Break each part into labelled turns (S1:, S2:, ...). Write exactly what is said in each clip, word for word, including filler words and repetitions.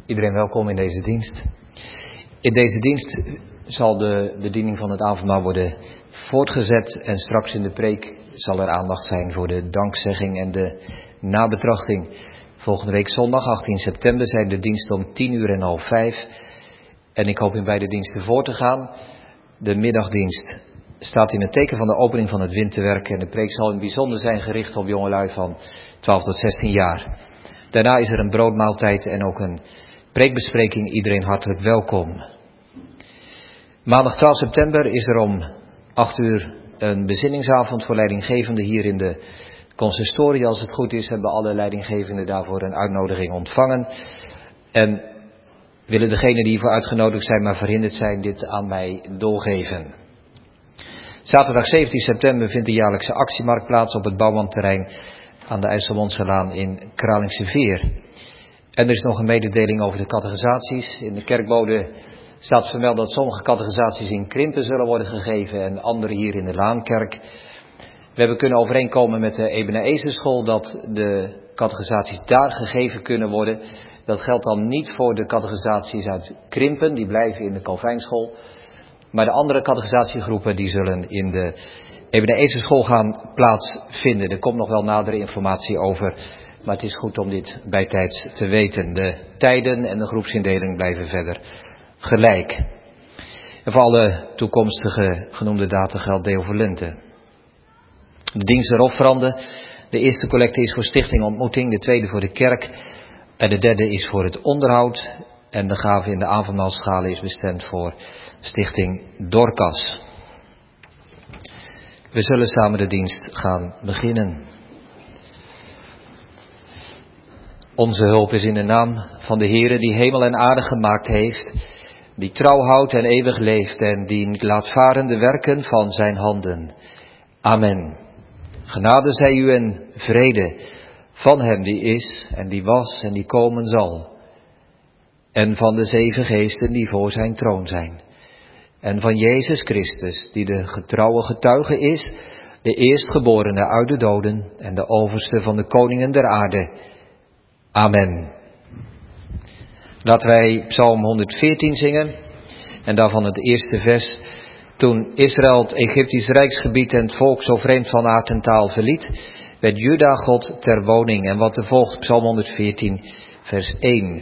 S1: Iedereen welkom in deze dienst. In deze dienst zal de bediening van het avondmaal worden voortgezet en straks in de preek zal er aandacht zijn voor de dankzegging en de nabetrachting. Volgende week zondag achttien september zijn de diensten om tien uur en half vijf. En ik hoop in beide diensten voor te gaan. De middagdienst staat in het teken van de opening van het winterwerk en de preek zal in het bijzonder zijn gericht op jongelui van twaalf tot zestien jaar. Daarna is er een broodmaaltijd en ook een preekbespreking. Iedereen hartelijk welkom. Maandag twaalf september is er om acht uur een bezinningsavond voor leidinggevenden hier in de consistorie. Als het goed is hebben alle leidinggevenden daarvoor een uitnodiging ontvangen. En willen degenen die hiervoor uitgenodigd zijn maar verhinderd zijn dit aan mij doorgeven. Zaterdag zeventien september vindt de jaarlijkse actiemarkt plaats op het Bouwmanterrein aan de IJsselmondselaan in Kralingse Veer. En er is nog een mededeling over de catechisaties. In de kerkbode staat vermeld dat sommige catechisaties in Krimpen zullen worden gegeven en andere hier in de Laankerk. We hebben kunnen overeenkomen met de Ebenezerschool dat de catechisaties daar gegeven kunnen worden. Dat geldt dan niet voor de catechisaties uit Krimpen, die blijven in de Calvijnschool. Maar de andere catechisatiegroepen die zullen in de Ebenezerschool gaan plaatsvinden. Er komt nog wel nadere informatie over, maar het is goed om dit bijtijds te weten. De tijden en de groepsindeling blijven verder gelijk. En voor alle toekomstige genoemde data geldt deel voor lente. De dienst der offeranden. De eerste collecte is voor Stichting Ontmoeting, de tweede voor de kerk en de derde is voor het onderhoud. En de gave in de avondmaalschalen is bestemd voor Stichting Dorcas. We zullen samen de dienst gaan beginnen. Onze hulp is in de naam van de Heere die hemel en aarde gemaakt heeft, die trouw houdt en eeuwig leeft en die niet laat varen de werken van zijn handen. Amen. Genade zij u en vrede van hem die is en die was en die komen zal. En van de zeven geesten die voor zijn troon zijn. En van Jezus Christus die de getrouwe getuige is, de eerstgeborene uit de doden en de overste van de koningen der aarde. Amen. Laten wij Psalm honderdveertien zingen en daarvan het eerste vers. Toen Israël het Egyptisch rijksgebied en het volk zo vreemd van aard en taal verliet, werd Juda God ter woning. En wat er volgt, Psalm honderdveertien, vers één.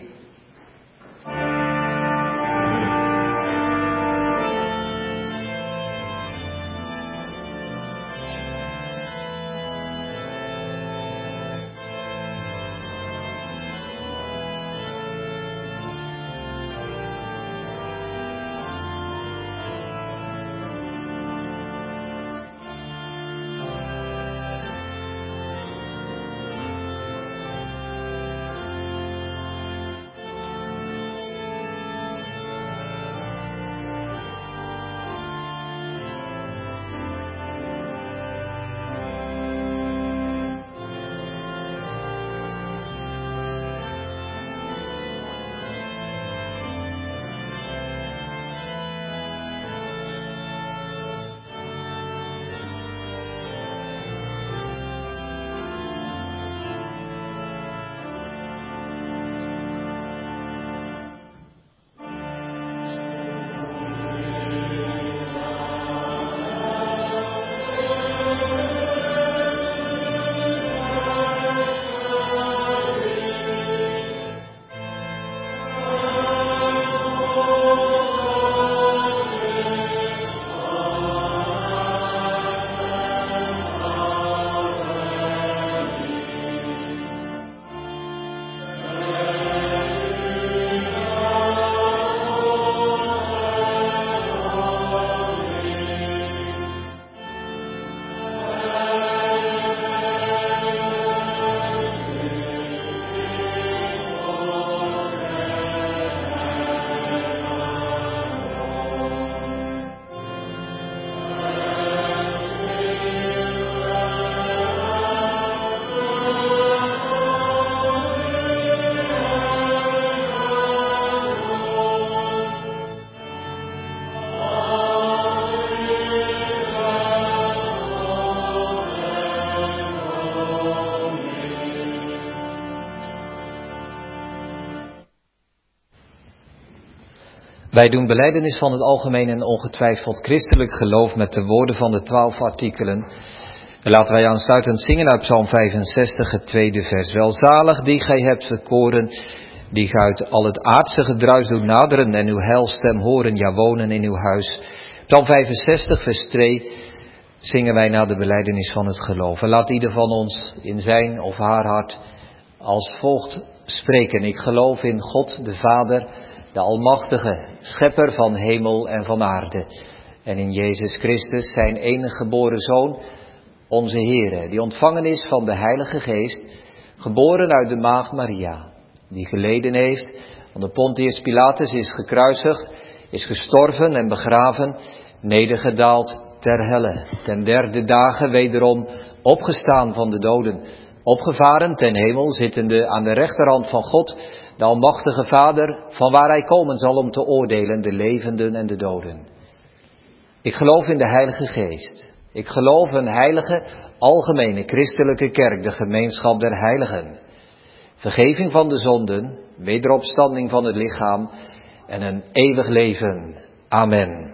S1: Wij doen belijdenis van het algemeen en ongetwijfeld christelijk geloof met de woorden van de twaalf artikelen. En laten wij aansluitend zingen uit Psalm vijfenzestig, het tweede vers. Welzalig die gij hebt verkoren, die gij uit al het aardse gedruis doet naderen en uw heilstem horen, ja wonen in uw huis. Psalm vijfenzestig, vers twee, zingen wij na de belijdenis van het geloof. En laat ieder van ons in zijn of haar hart als volgt spreken. Ik geloof in God de Vader, de Almachtige, Schepper van hemel en van aarde. En in Jezus Christus, zijn enige geboren Zoon, onze Heere, die ontvangen is van de Heilige Geest, geboren uit de Maagd Maria, die geleden heeft, onder Pontius Pilatus is gekruisigd, is gestorven en begraven, nedergedaald ter helle, ten derde dagen wederom opgestaan van de doden, opgevaren ten hemel, zittende aan de rechterhand van God, de Almachtige Vader, van waar hij komen zal om te oordelen de levenden en de doden. Ik geloof in de Heilige Geest. Ik geloof een heilige, algemene christelijke kerk, de gemeenschap der heiligen. Vergeving van de zonden, wederopstanding van het lichaam en een eeuwig leven. Amen.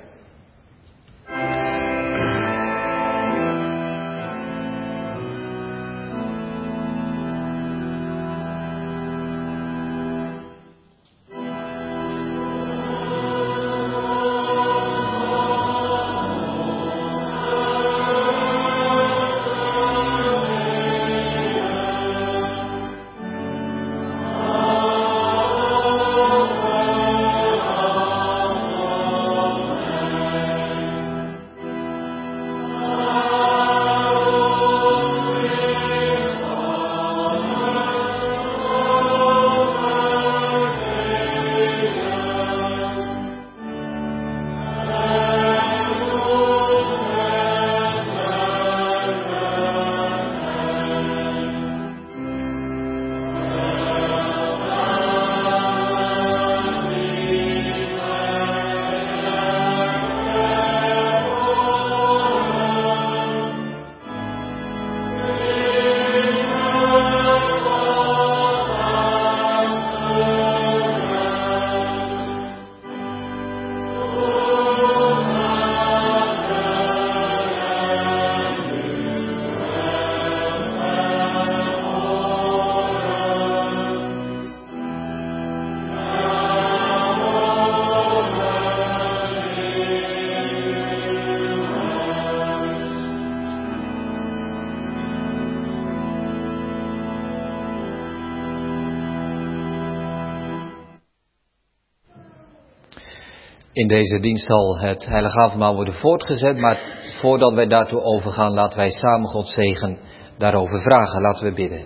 S1: In deze dienst zal het Heilige Avondmaal worden voortgezet, maar voordat wij daartoe overgaan, laten wij samen Gods zegen daarover vragen. Laten we bidden.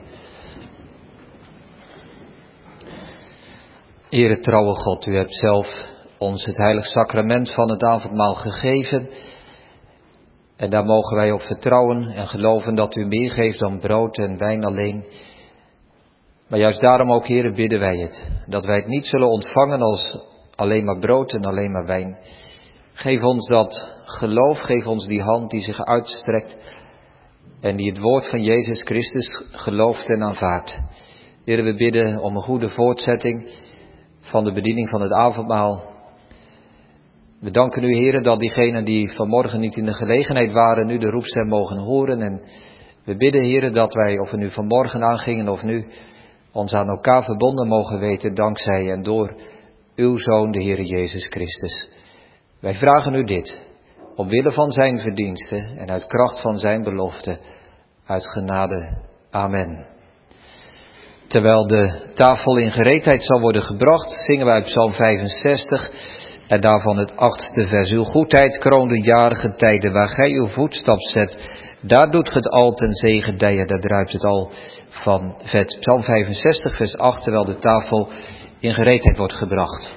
S1: Heere trouwe God, u hebt zelf ons het heilig sacrament van het avondmaal gegeven. En daar mogen wij op vertrouwen en geloven dat u meer geeft dan brood en wijn alleen. Maar juist daarom ook, Heere, bidden wij het. Dat wij het niet zullen ontvangen als alleen maar brood en alleen maar wijn. Geef ons dat geloof, geef ons die hand die zich uitstrekt en die het woord van Jezus Christus gelooft en aanvaardt. Heere, we bidden om een goede voortzetting van de bediening van het avondmaal. We danken u, Heere, dat diegenen die vanmorgen niet in de gelegenheid waren, nu de roepstem mogen horen. En we bidden, Heere, dat wij, of we nu vanmorgen aangingen of nu, ons aan elkaar verbonden mogen weten, dankzij en door uw Zoon, de Heere Jezus Christus. Wij vragen u dit, omwille van zijn verdiensten en uit kracht van zijn belofte, uit genade. Amen. Terwijl de tafel in gereedheid zal worden gebracht, zingen wij Psalm vijfenzestig en daarvan het achtste vers. Uw goedheid kroont de jarige tijden, waar gij uw voetstap zet, daar doet ge het al ten zegen dijen, daar druipt het al van vet. Psalm vijfenzestig vers acht, terwijl de tafel in gereedheid wordt gebracht.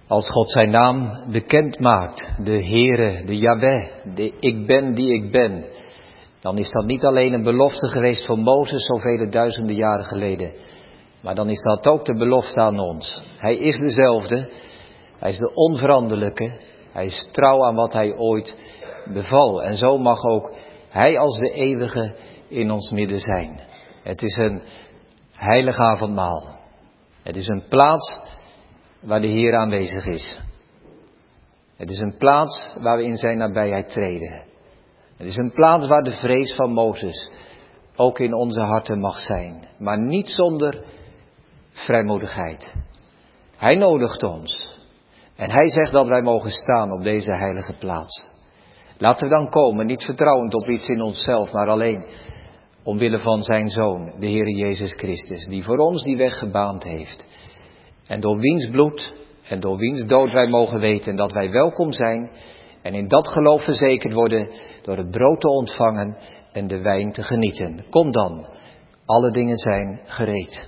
S1: Als God zijn naam bekend maakt, de Heere, de Yahweh, de ik ben die ik ben, dan is dat niet alleen een belofte geweest voor Mozes zoveel duizenden jaren geleden, maar dan is dat ook de belofte aan ons. Hij is dezelfde, hij is de onveranderlijke, hij is trouw aan wat hij ooit beval. En zo mag ook hij als de eeuwige in ons midden zijn. Het is een heilig avondmaal. Het is een plaats waar de Heer aanwezig is. Het is een plaats waar we in zijn nabijheid treden. Het is een plaats waar de vrees van Mozes ook in onze harten mag zijn. Maar niet zonder vrijmoedigheid. Hij nodigt ons. En hij zegt dat wij mogen staan op deze heilige plaats. Laten we dan komen, niet vertrouwend op iets in onszelf, maar alleen omwille van zijn Zoon, de Heer Jezus Christus, die voor ons die weg gebaand heeft. En door wiens bloed en door wiens dood wij mogen weten dat wij welkom zijn en in dat geloof verzekerd worden door het brood te ontvangen en de wijn te genieten. Kom dan, alle dingen zijn gereed.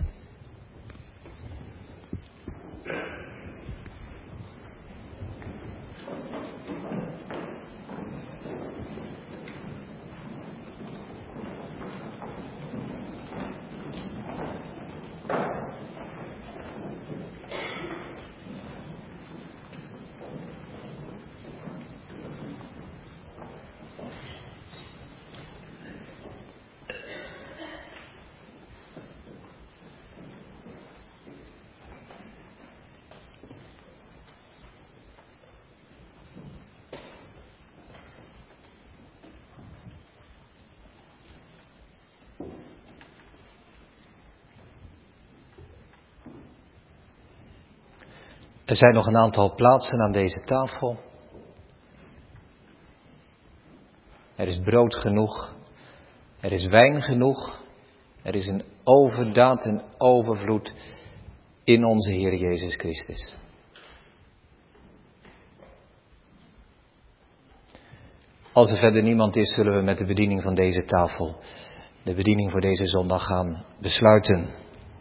S1: Er zijn nog een aantal plaatsen aan deze tafel. Er is brood genoeg. Er is wijn genoeg. Er is een overdaad en overvloed in onze Heer Jezus Christus. Als er verder niemand is, zullen we met de bediening van deze tafel, de bediening voor deze zondag gaan besluiten.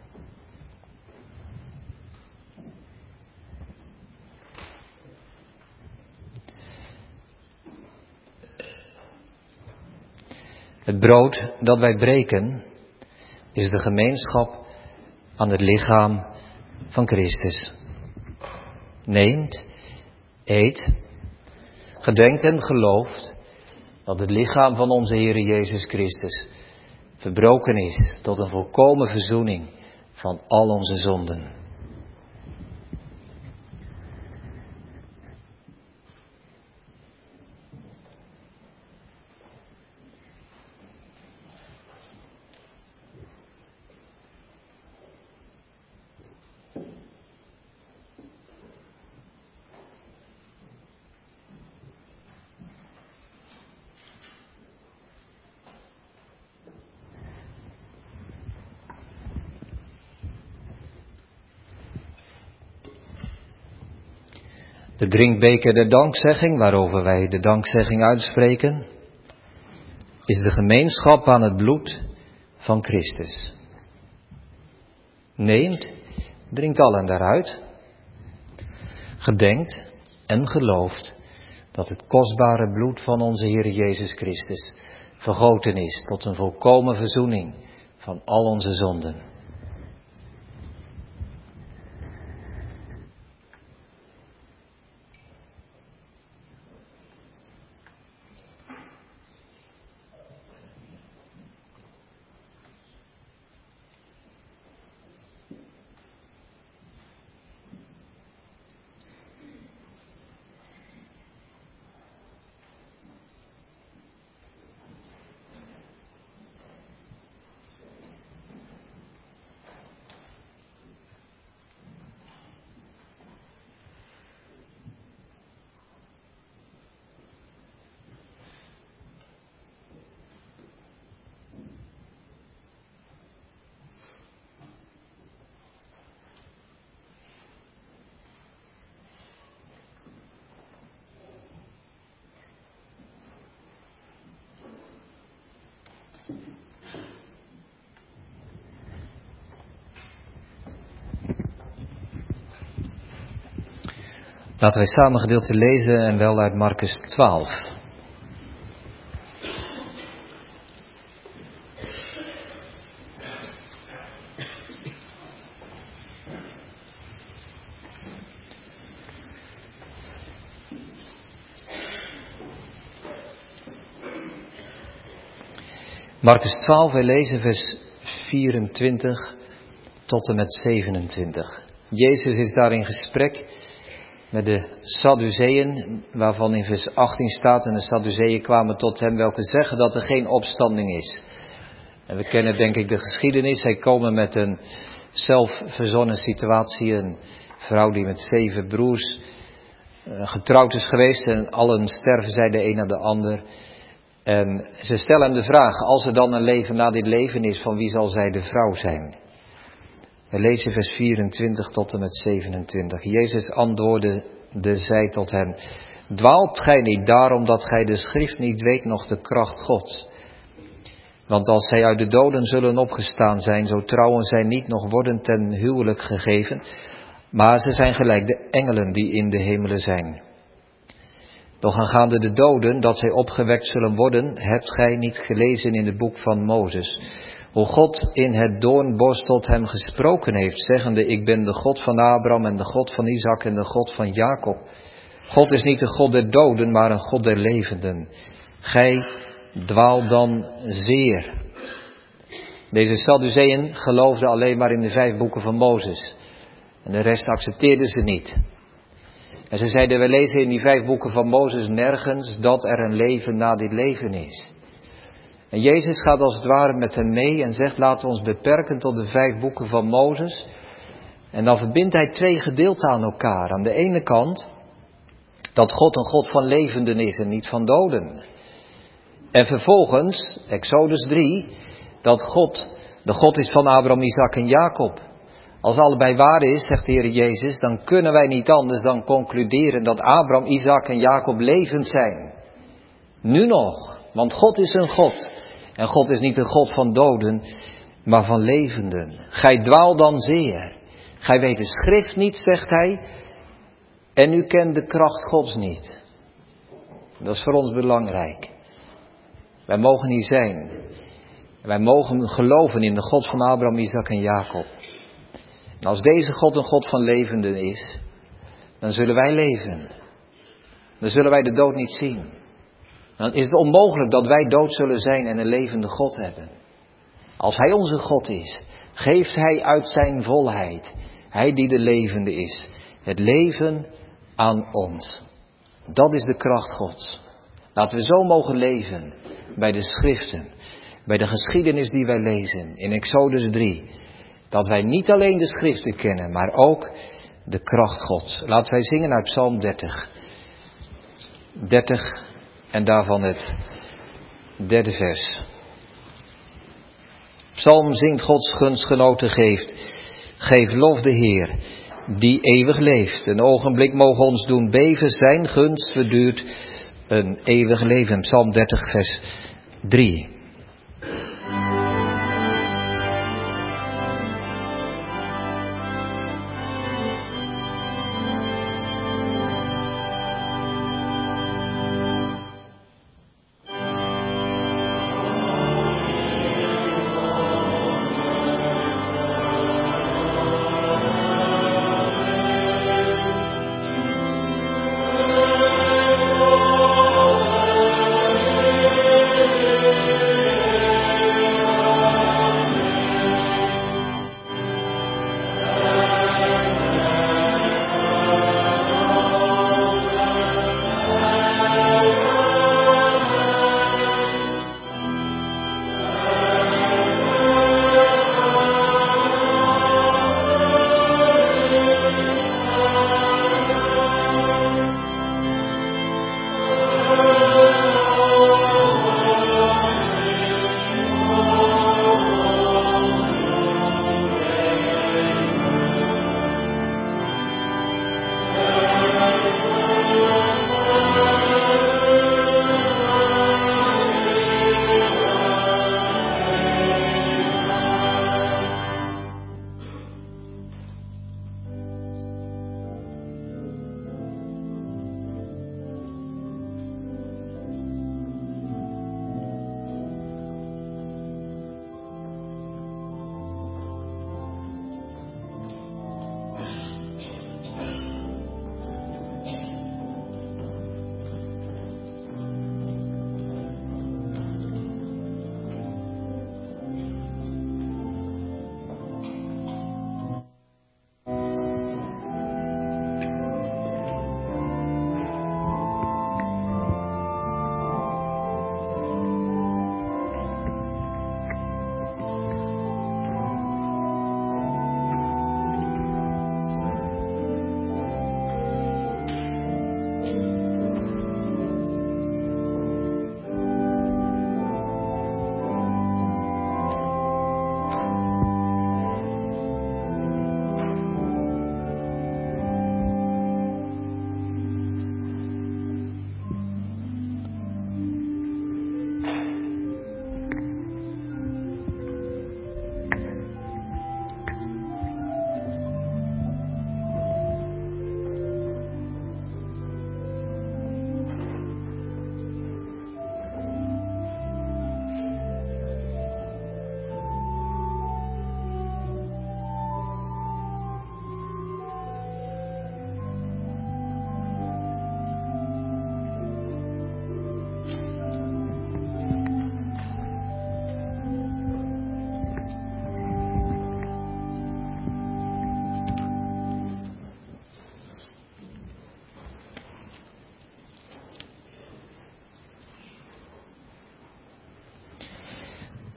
S1: Het brood dat wij breken is de gemeenschap aan het lichaam van Christus. Neemt, eet, gedenkt en gelooft dat het lichaam van onze Heer Jezus Christus verbroken is tot een volkomen verzoening van al onze zonden. De drinkbeker der dankzegging, waarover wij de dankzegging uitspreken, is de gemeenschap aan het bloed van Christus. Neemt, drinkt allen daaruit, gedenkt en gelooft dat het kostbare bloed van onze Heer Jezus Christus vergoten is tot een volkomen verzoening van al onze zonden. Laten wij samen gedeelte lezen en wel uit Markus twaalf. Markus twaalf, wij lezen vers vierentwintig tot en met zevenentwintig. Jezus is daar in gesprek met de Sadduceeën, waarvan in vers achttien staat: en de Sadduceeën kwamen tot hem, welke zeggen dat er geen opstanding is. En we kennen denk ik de geschiedenis. Zij komen met een zelfverzonnen situatie. Een vrouw die met zeven broers getrouwd is geweest en allen sterven zij de een na de ander. En ze stellen hem de vraag: als er dan een leven na dit leven is, van wie zal zij de vrouw zijn? We lezen vers vierentwintig tot en met zevenentwintig. Jezus antwoordde, de zij tot hen: dwaalt gij niet daarom dat gij de schrift niet weet, noch de kracht Gods? Want als zij uit de doden zullen opgestaan zijn, zo trouwen zij niet, nog worden ten huwelijk gegeven, maar ze zijn gelijk de engelen die in de hemelen zijn. Doch aangaande de doden, dat zij opgewekt zullen worden, hebt gij niet gelezen in het boek van Mozes, hoe God in het doornbos tot hem gesproken heeft, zeggende: ik ben de God van Abraham en de God van Isaac en de God van Jacob. God is niet de God der doden, maar een God der levenden. Gij dwaalt dan zeer. Deze Sadduceeën geloofden alleen maar in de vijf boeken van Mozes. En de rest accepteerden ze niet. En ze zeiden: we lezen in die vijf boeken van Mozes nergens dat er een leven na dit leven is. En Jezus gaat als het ware met hen mee en zegt: laten we ons beperken tot de vijf boeken van Mozes. En dan verbindt hij twee gedeelten aan elkaar. Aan de ene kant dat God een God van levenden is en niet van doden. En vervolgens, Exodus drie, dat God de God is van Abraham, Isaac en Jacob. Als allebei waar is, zegt de Heer Jezus, dan kunnen wij niet anders dan concluderen dat Abraham, Isaac en Jacob levend zijn. Nu nog, want God is een God. En God is niet een God van doden, maar van levenden. Gij dwaalt dan zeer. Gij weet de schrift niet, zegt hij, en u kent de kracht Gods niet. Dat is voor ons belangrijk. Wij mogen hier zijn. Wij mogen geloven in de God van Abraham, Isaac en Jacob. En als deze God een God van levenden is, dan zullen wij leven. Dan zullen wij de dood niet zien. Dan is het onmogelijk dat wij dood zullen zijn en een levende God hebben. Als Hij onze God is, geeft Hij uit zijn volheid, Hij die de levende is, het leven aan ons. Dat is de kracht Gods. Laten we zo mogen leven bij de schriften, bij de geschiedenis die wij lezen in Exodus drie. Dat wij niet alleen de schriften kennen, maar ook de kracht Gods. Laten wij zingen uit Psalm dertig. dertig en daarvan het derde vers. Psalm zingt: Gods gunstgenoten geeft. Geef lof de Heer, die eeuwig leeft. Een ogenblik mogen ons doen beven, zijn gunst verduurt een eeuwig leven. Psalm dertig vers drie.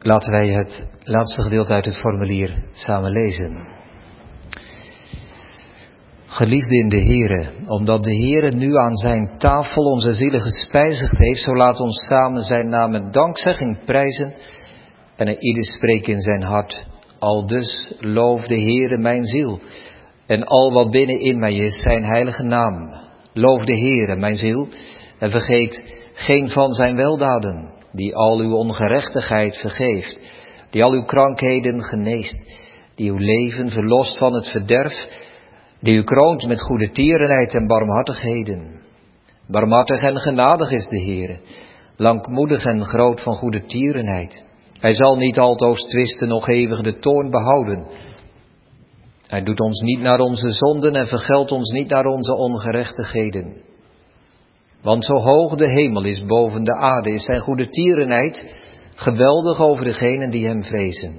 S1: Laten wij het laatste gedeelte uit het formulier samen lezen. Geliefde in de Here, omdat de Here nu aan zijn tafel onze zielen gespijzigd heeft, zo laat ons samen zijn naam met dankzegging prijzen en een ieder spreekt in zijn hart. Aldus loof de Here mijn ziel en al wat binnen in mij is zijn heilige naam. Loof de Here mijn ziel en vergeet geen van zijn weldaden, die al uw ongerechtigheid vergeeft, die al uw krankheden geneest, die uw leven verlost van het verderf, die u kroont met goede tierenheid en barmhartigheden. Barmhartig en genadig is de Heere, langmoedig en groot van goede tierenheid. Hij zal niet altoos twisten, nog eeuwig de toorn behouden. Hij doet ons niet naar onze zonden en vergeldt ons niet naar onze ongerechtigheden. Want zo hoog de hemel is boven de aarde, is zijn goede tierenheid geweldig over degenen die hem vrezen.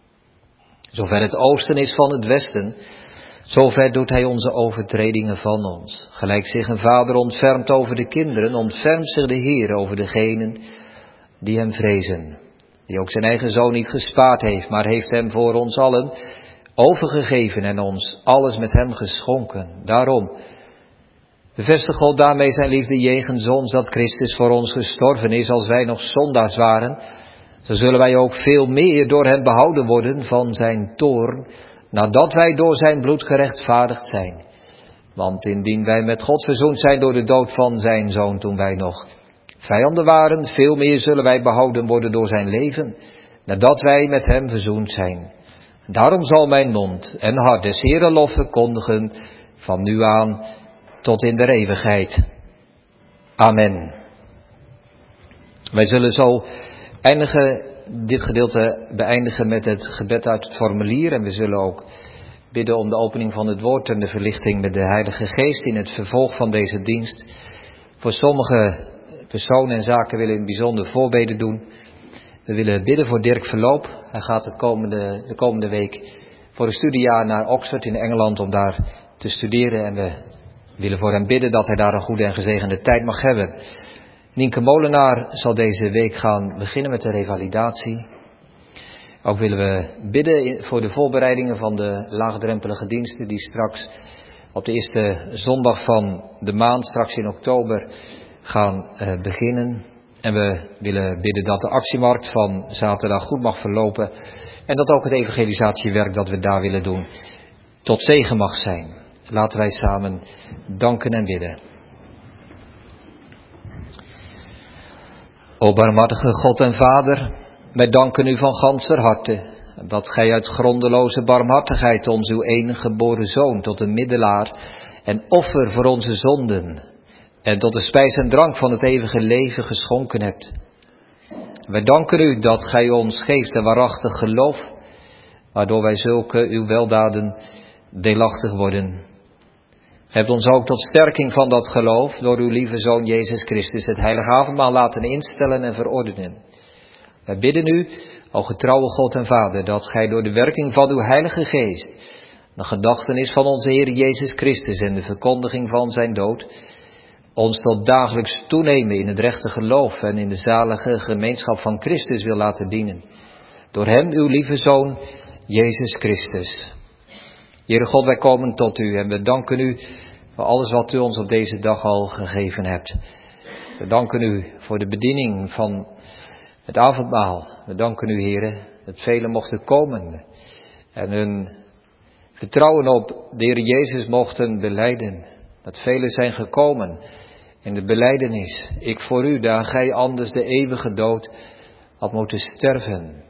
S1: Zover het oosten is van het westen, zover doet hij onze overtredingen van ons. Gelijk zich een vader ontfermt over de kinderen, ontfermt zich de Heer over degenen die hem vrezen. Die ook zijn eigen zoon niet gespaard heeft, maar heeft hem voor ons allen overgegeven en ons alles met hem geschonken. Daarom bevestigt God daarmee zijn liefde jegens ons, dat Christus voor ons gestorven is als wij nog zondaars waren. Zo zullen wij ook veel meer door hem behouden worden van zijn toorn, nadat wij door zijn bloed gerechtvaardigd zijn. Want indien wij met God verzoend zijn door de dood van zijn zoon toen wij nog vijanden waren, veel meer zullen wij behouden worden door zijn leven, nadat wij met hem verzoend zijn. Daarom zal mijn mond en hart des Heeren lof verkondigen, van nu aan tot in de eeuwigheid. Amen. Wij zullen zo eindigen, dit gedeelte beëindigen met het gebed uit het formulier. En we zullen ook bidden om de opening van het woord en de verlichting met de Heilige Geest in het vervolg van deze dienst. Voor sommige personen en zaken willen we in het bijzonder voorbeden doen. We willen bidden voor Dirk Verloop. Hij gaat het komende, de komende week voor een studiejaar naar Oxford in Engeland om daar te studeren. En we willen voor hem bidden dat hij daar een goede en gezegende tijd mag hebben. Nienke Molenaar zal deze week gaan beginnen met de revalidatie. Ook willen we bidden voor de voorbereidingen van de laagdrempelige diensten die straks op de eerste zondag van de maand, straks in oktober, gaan uh, beginnen. En we willen bidden dat de actiemarkt van zaterdag goed mag verlopen. En dat ook het evangelisatiewerk dat we daar willen doen tot zegen mag zijn. Laten wij samen danken en bidden. O barmhartige God en Vader, wij danken u van ganser harte, dat gij uit grondeloze barmhartigheid ons uw enige geboren Zoon tot een middelaar en offer voor onze zonden en tot de spijs en drank van het eeuwige leven geschonken hebt. Wij danken u dat gij ons geeft een waarachtig geloof, waardoor wij zulke uw weldaden deelachtig worden. Gij hebt ons ook tot sterking van dat geloof door uw lieve Zoon Jezus Christus het heilige avondmaal laten instellen en verordenen. Wij bidden u, o getrouwe God en Vader, dat gij door de werking van uw Heilige Geest de gedachtenis van onze Heer Jezus Christus en de verkondiging van zijn dood ons tot dagelijks toenemen in het rechte geloof en in de zalige gemeenschap van Christus wil laten dienen. Door hem, uw lieve Zoon, Jezus Christus. Heere God, wij komen tot u en we danken u voor alles wat u ons op deze dag al gegeven hebt. We danken u voor de bediening van het avondmaal. We danken u, Heere, dat velen mochten komen en hun vertrouwen op de Heer Jezus mochten belijden. Dat velen zijn gekomen in de belijdenis. Ik voor u, daar gij anders de eeuwige dood had moeten sterven.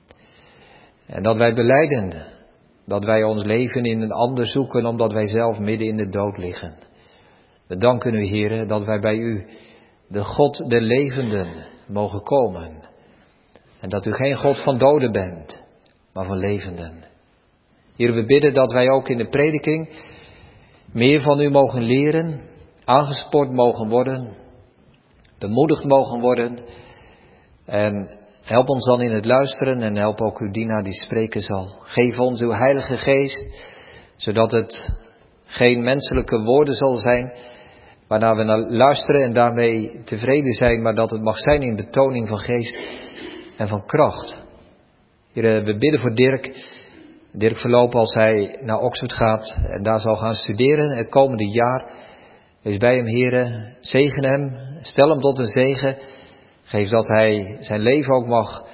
S1: En dat wij belijden dat wij ons leven in een ander zoeken, omdat wij zelf midden in de dood liggen. We danken u, Heere, dat wij bij u, de God der levenden, mogen komen. En dat u geen God van doden bent, maar van levenden. Heere, we bidden dat wij ook in de prediking meer van u mogen leren, aangespoord mogen worden, bemoedigd mogen worden. En help ons dan in het luisteren en help ook uw dienaar die spreken zal. Geef ons uw Heilige Geest, zodat het geen menselijke woorden zal zijn, waarnaar we naar luisteren en daarmee tevreden zijn, maar dat het mag zijn in betoning van geest en van kracht. Heere, we bidden voor Dirk. Dirk Verloop als hij naar Oxford gaat en daar zal gaan studeren het komende jaar. Wees bij hem, Heere. Zegen hem. Stel hem tot een zegen. Geef dat hij zijn leven ook mag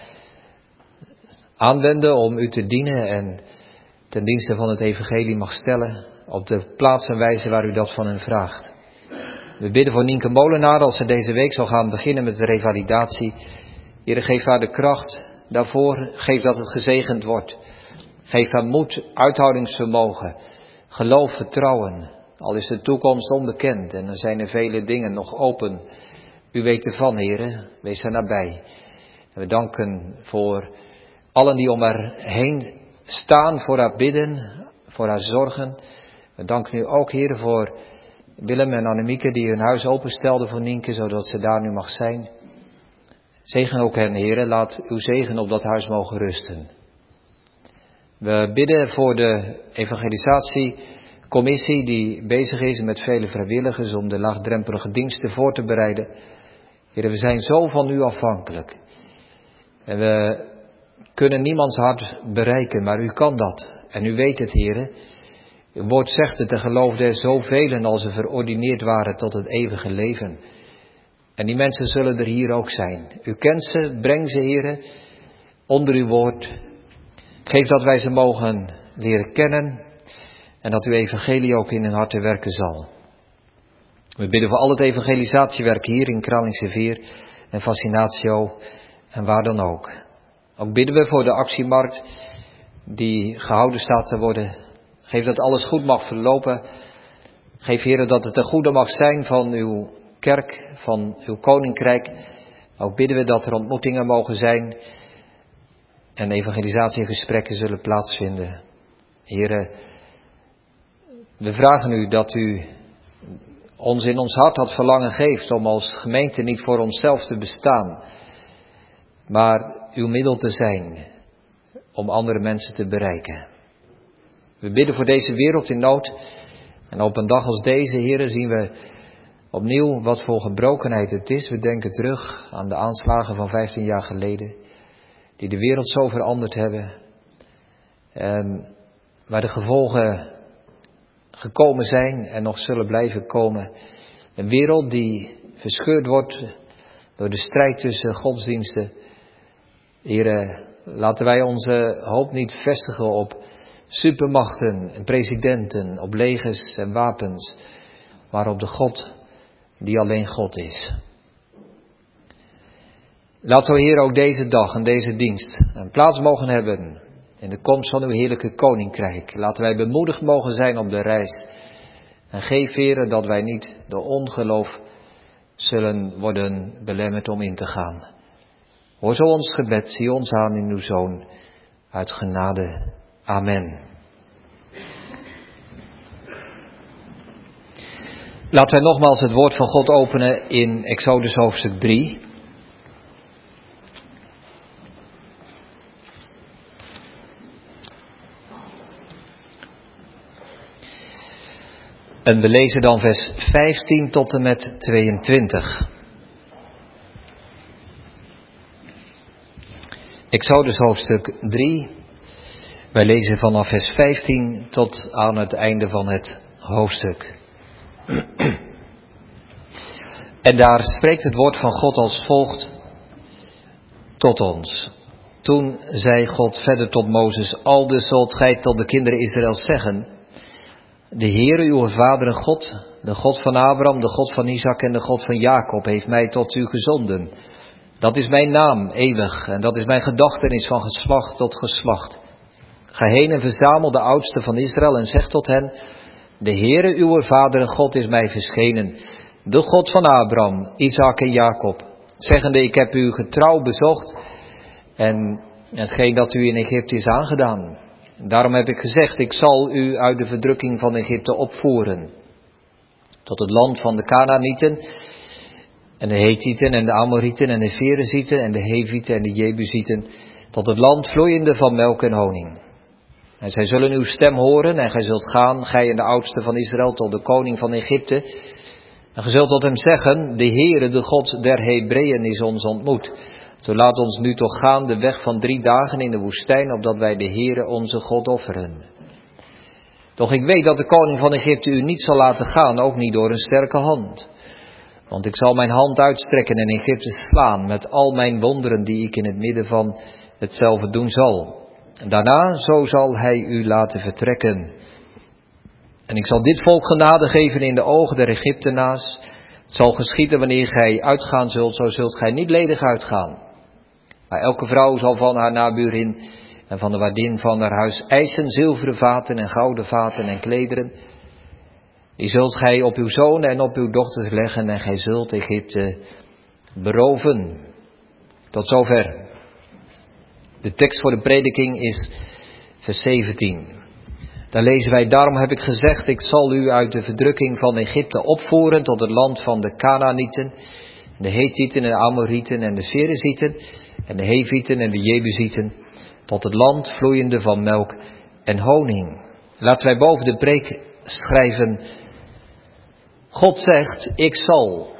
S1: aanwenden om u te dienen en ten dienste van het evangelie mag stellen op de plaats en wijze waar u dat van hem vraagt. We bidden voor Nienke Molenaar als ze deze week zal gaan beginnen met de revalidatie. Heere, geef haar de kracht daarvoor. Geef dat het gezegend wordt. Geef haar moed, uithoudingsvermogen, geloof, vertrouwen. Al is de toekomst onbekend en er zijn er vele dingen nog open. U weet ervan, Heere. Wees er nabij. En we danken voor allen die om haar heen staan, voor haar bidden, voor haar zorgen. We danken u ook, Heere, voor Willem en Annemieke die hun huis openstelden voor Nienke, zodat ze daar nu mag zijn. Zegen ook hen, Heere. Laat uw zegen op dat huis mogen rusten. We bidden voor de evangelisatiecommissie die bezig is met vele vrijwilligers om de laagdrempelige diensten voor te bereiden. Heere, we zijn zo van u afhankelijk. En we kunnen niemands hart bereiken, maar u kan dat. En u weet het, Heere. Uw woord zegt het, en geloofde er zoveel als ze verordineerd waren tot het eeuwige leven. En die mensen zullen er hier ook zijn. U kent ze, breng ze, Heere, onder uw woord. Geef dat wij ze mogen leren kennen en dat uw evangelie ook in hun harten werken zal. We bidden voor al het evangelisatiewerk hier in Kralingse Veer en Fascinatio en waar dan ook. Ook bidden we voor de actiemarkt die gehouden staat te worden. Geef dat alles goed mag verlopen. Geef, Heere, dat het een goede mag zijn van uw kerk, van uw koninkrijk. Ook bidden we dat er ontmoetingen mogen zijn en evangelisatiegesprekken zullen plaatsvinden. Heere, we vragen u dat u ons in ons hart dat verlangen geeft om als gemeente niet voor onszelf te bestaan, maar uw middel te zijn om andere mensen te bereiken. We bidden voor deze wereld in nood en op een dag als deze, Heere, zien we opnieuw wat voor gebrokenheid het is. We denken terug aan de aanslagen van vijftien jaar geleden, die de wereld zo veranderd hebben en waar de gevolgen gekomen zijn en nog zullen blijven komen. Een wereld die verscheurd wordt door de strijd tussen godsdiensten. Heere, laten wij onze hoop niet vestigen op supermachten en presidenten, op legers en wapens, maar op de God die alleen God is. Laten we, Heer, ook deze dag en deze dienst een plaats mogen hebben in de komst van uw heerlijke koninkrijk. Laten wij bemoedigd mogen zijn op de reis. En geef, Heer, dat wij niet door ongeloof zullen worden belemmerd om in te gaan. Hoor zo ons gebed, zie ons aan in uw Zoon, uit genade. Amen. Laten wij nogmaals het woord van God openen in Exodus hoofdstuk drie. En we lezen dan vers vijftien tot en met tweeëntwintig. Exodus hoofdstuk drie. Wij lezen vanaf vers vijftien tot aan het einde van het hoofdstuk. En daar spreekt het woord van God als volgt tot ons. Toen zei God verder tot Mozes: aldus zult gij tot de kinderen Israëls zeggen: de Heere uw vaderen God, de God van Abraham, de God van Isaac en de God van Jacob heeft mij tot u gezonden. Dat is mijn naam, eeuwig, en dat is mijn gedachtenis van geslacht tot geslacht. Ga heen en verzamel de oudsten van Israël en zeg tot hen: de Heere uw vaderen God is mij verschenen, de God van Abraham, Isaac en Jacob, zeggende: ik heb u getrouw bezocht en hetgeen dat u in Egypte is aangedaan. Daarom heb ik gezegd: ik zal u uit de verdrukking van Egypte opvoeren tot het land van de Kanaanieten en de Hethieten en de Amorieten en de Ferezieten en de Hevieten en de Jebusieten, tot het land vloeiende van melk en honing. En zij zullen uw stem horen en gij zult gaan, gij en de oudsten van Israël, tot de koning van Egypte. En gij zult tot hem zeggen: de Heere, de God der Hebreeën, is ons ontmoet. Zo laat ons nu toch gaan de weg van drie dagen in de woestijn, opdat wij de Heere onze God offeren. Doch ik weet dat de koning van Egypte u niet zal laten gaan, ook niet door een sterke hand. Want ik zal mijn hand uitstrekken en Egypte slaan met al mijn wonderen die ik in het midden van hetzelfde doen zal. En daarna, zo zal hij u laten vertrekken. En ik zal dit volk genade geven in de ogen der Egyptenaars. Het zal geschieden wanneer gij uitgaan zult, zo zult gij niet ledig uitgaan. Maar elke vrouw zal van haar naburin en van de waardin van haar huis eisen zilveren vaten en gouden vaten en klederen. Die zult gij op uw zonen en op uw dochters leggen en gij zult Egypte beroven. Tot zover. De tekst voor de prediking is vers zeventien. Daar lezen wij: Daarom heb ik gezegd, ik zal u uit de verdrukking van Egypte opvoeren tot het land van de Kanaanieten, de Hethieten en de Amorieten en de Ferezieten en de Hevieten en de Jebusieten, tot het land vloeiende van melk en honing. Laten wij boven de preek schrijven: God zegt, ik zal.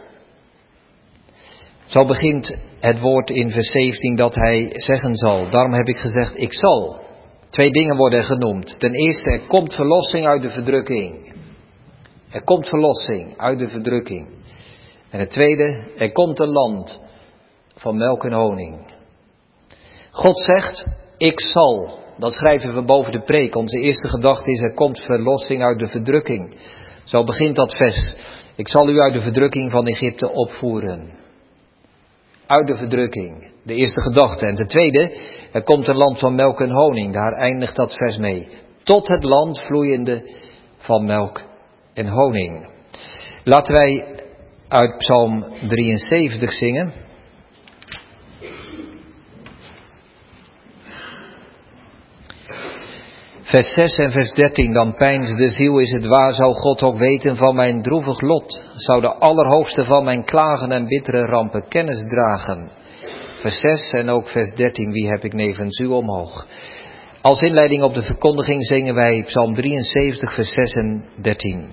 S1: Zo begint het woord in vers zeventien dat hij zeggen zal. Daarom heb ik gezegd, ik zal. Twee dingen worden genoemd. Ten eerste, er komt verlossing uit de verdrukking. Er komt verlossing uit de verdrukking. En het tweede, er komt een land van melk en honing. God zegt, ik zal. Dat schrijven we boven de preek. Onze eerste gedachte is, er komt verlossing uit de verdrukking. Zo begint dat vers. Ik zal u uit de verdrukking van Egypte opvoeren. Uit de verdrukking. De eerste gedachte. En de tweede, er komt een land van melk en honing. Daar eindigt dat vers mee. Tot het land vloeiende van melk en honing. Laten wij uit Psalm drieënzeventig zingen. Vers zes en vers dertien, dan pijnst de ziel, is het waar, zou God ook weten van mijn droevig lot? Zou de Allerhoogste van mijn klagen en bittere rampen kennis dragen? Vers zes en ook vers dertien, wie heb ik nevens u omhoog? Als inleiding op de verkondiging zingen wij Psalm drieënzeventig, vers zes en dertien.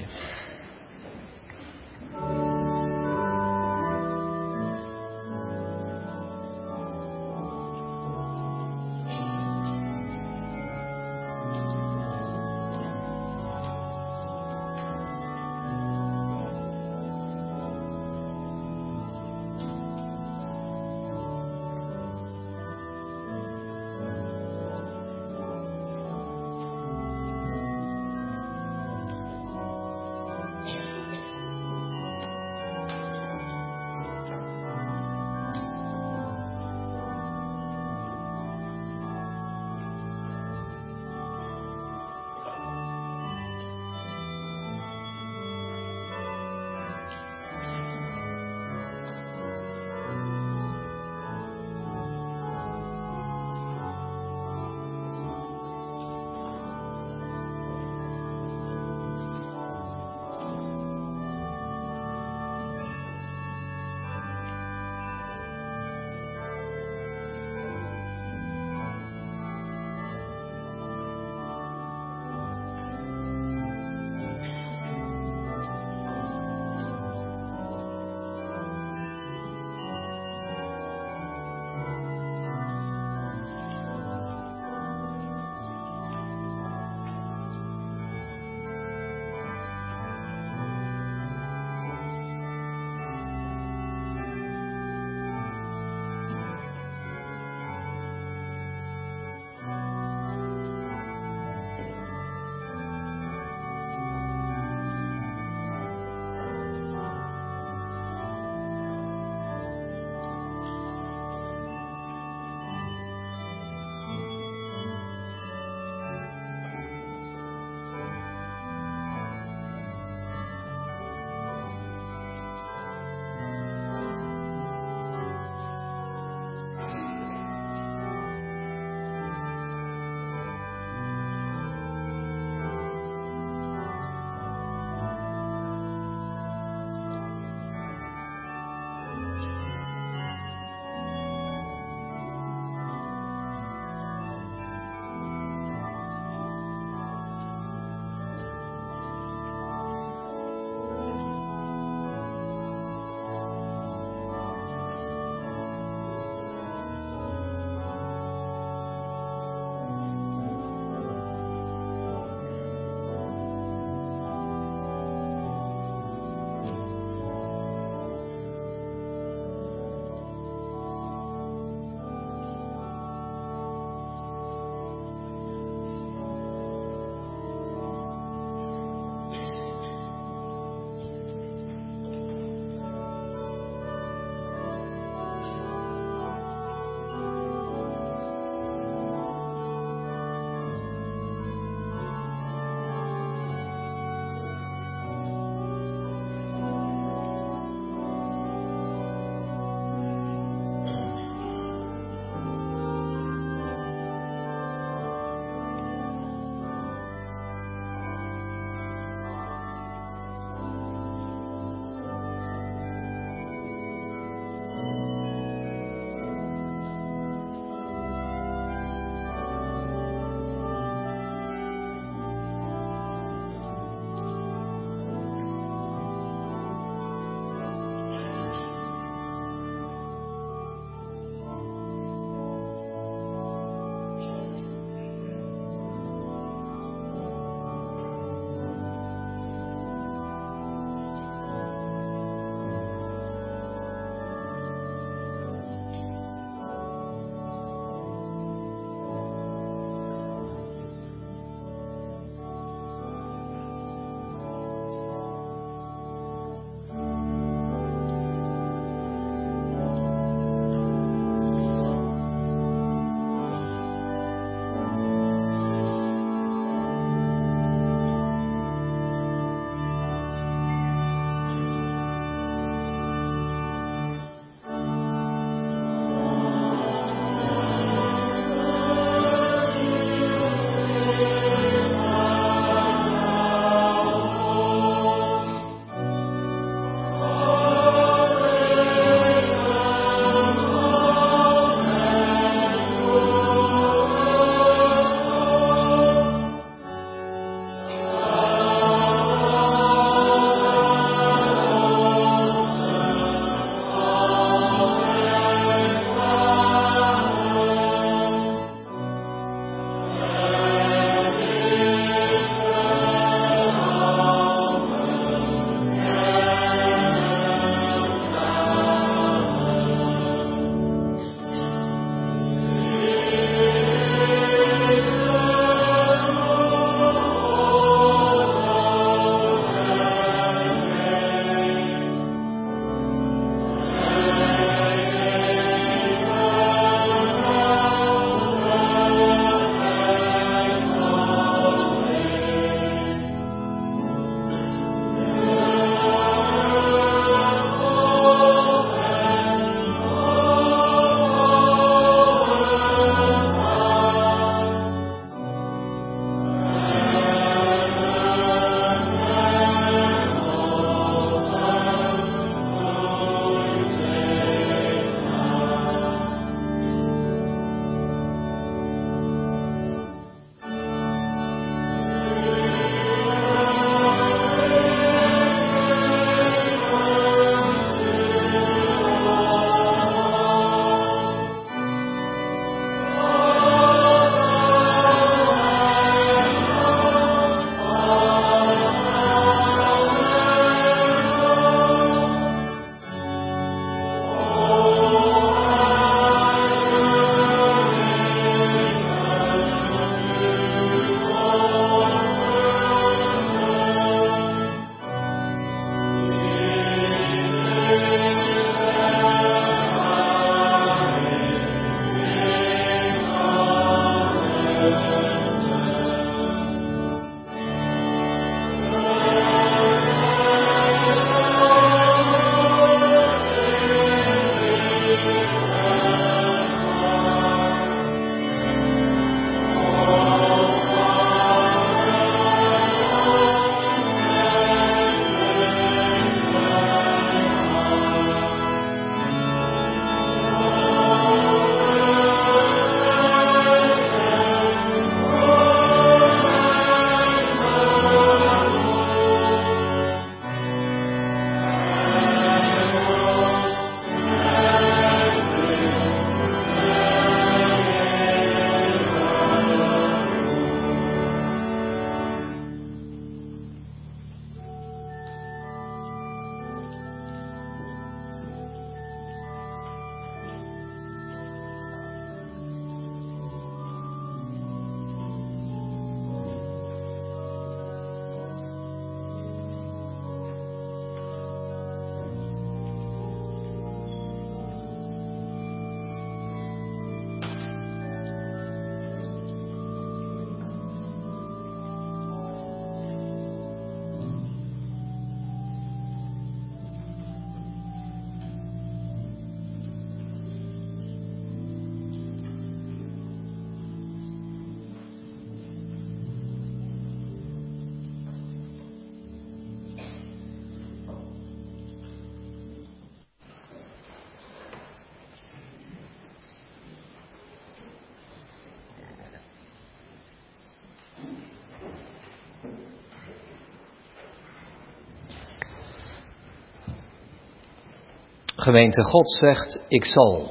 S1: Gemeente, God zegt, ik zal.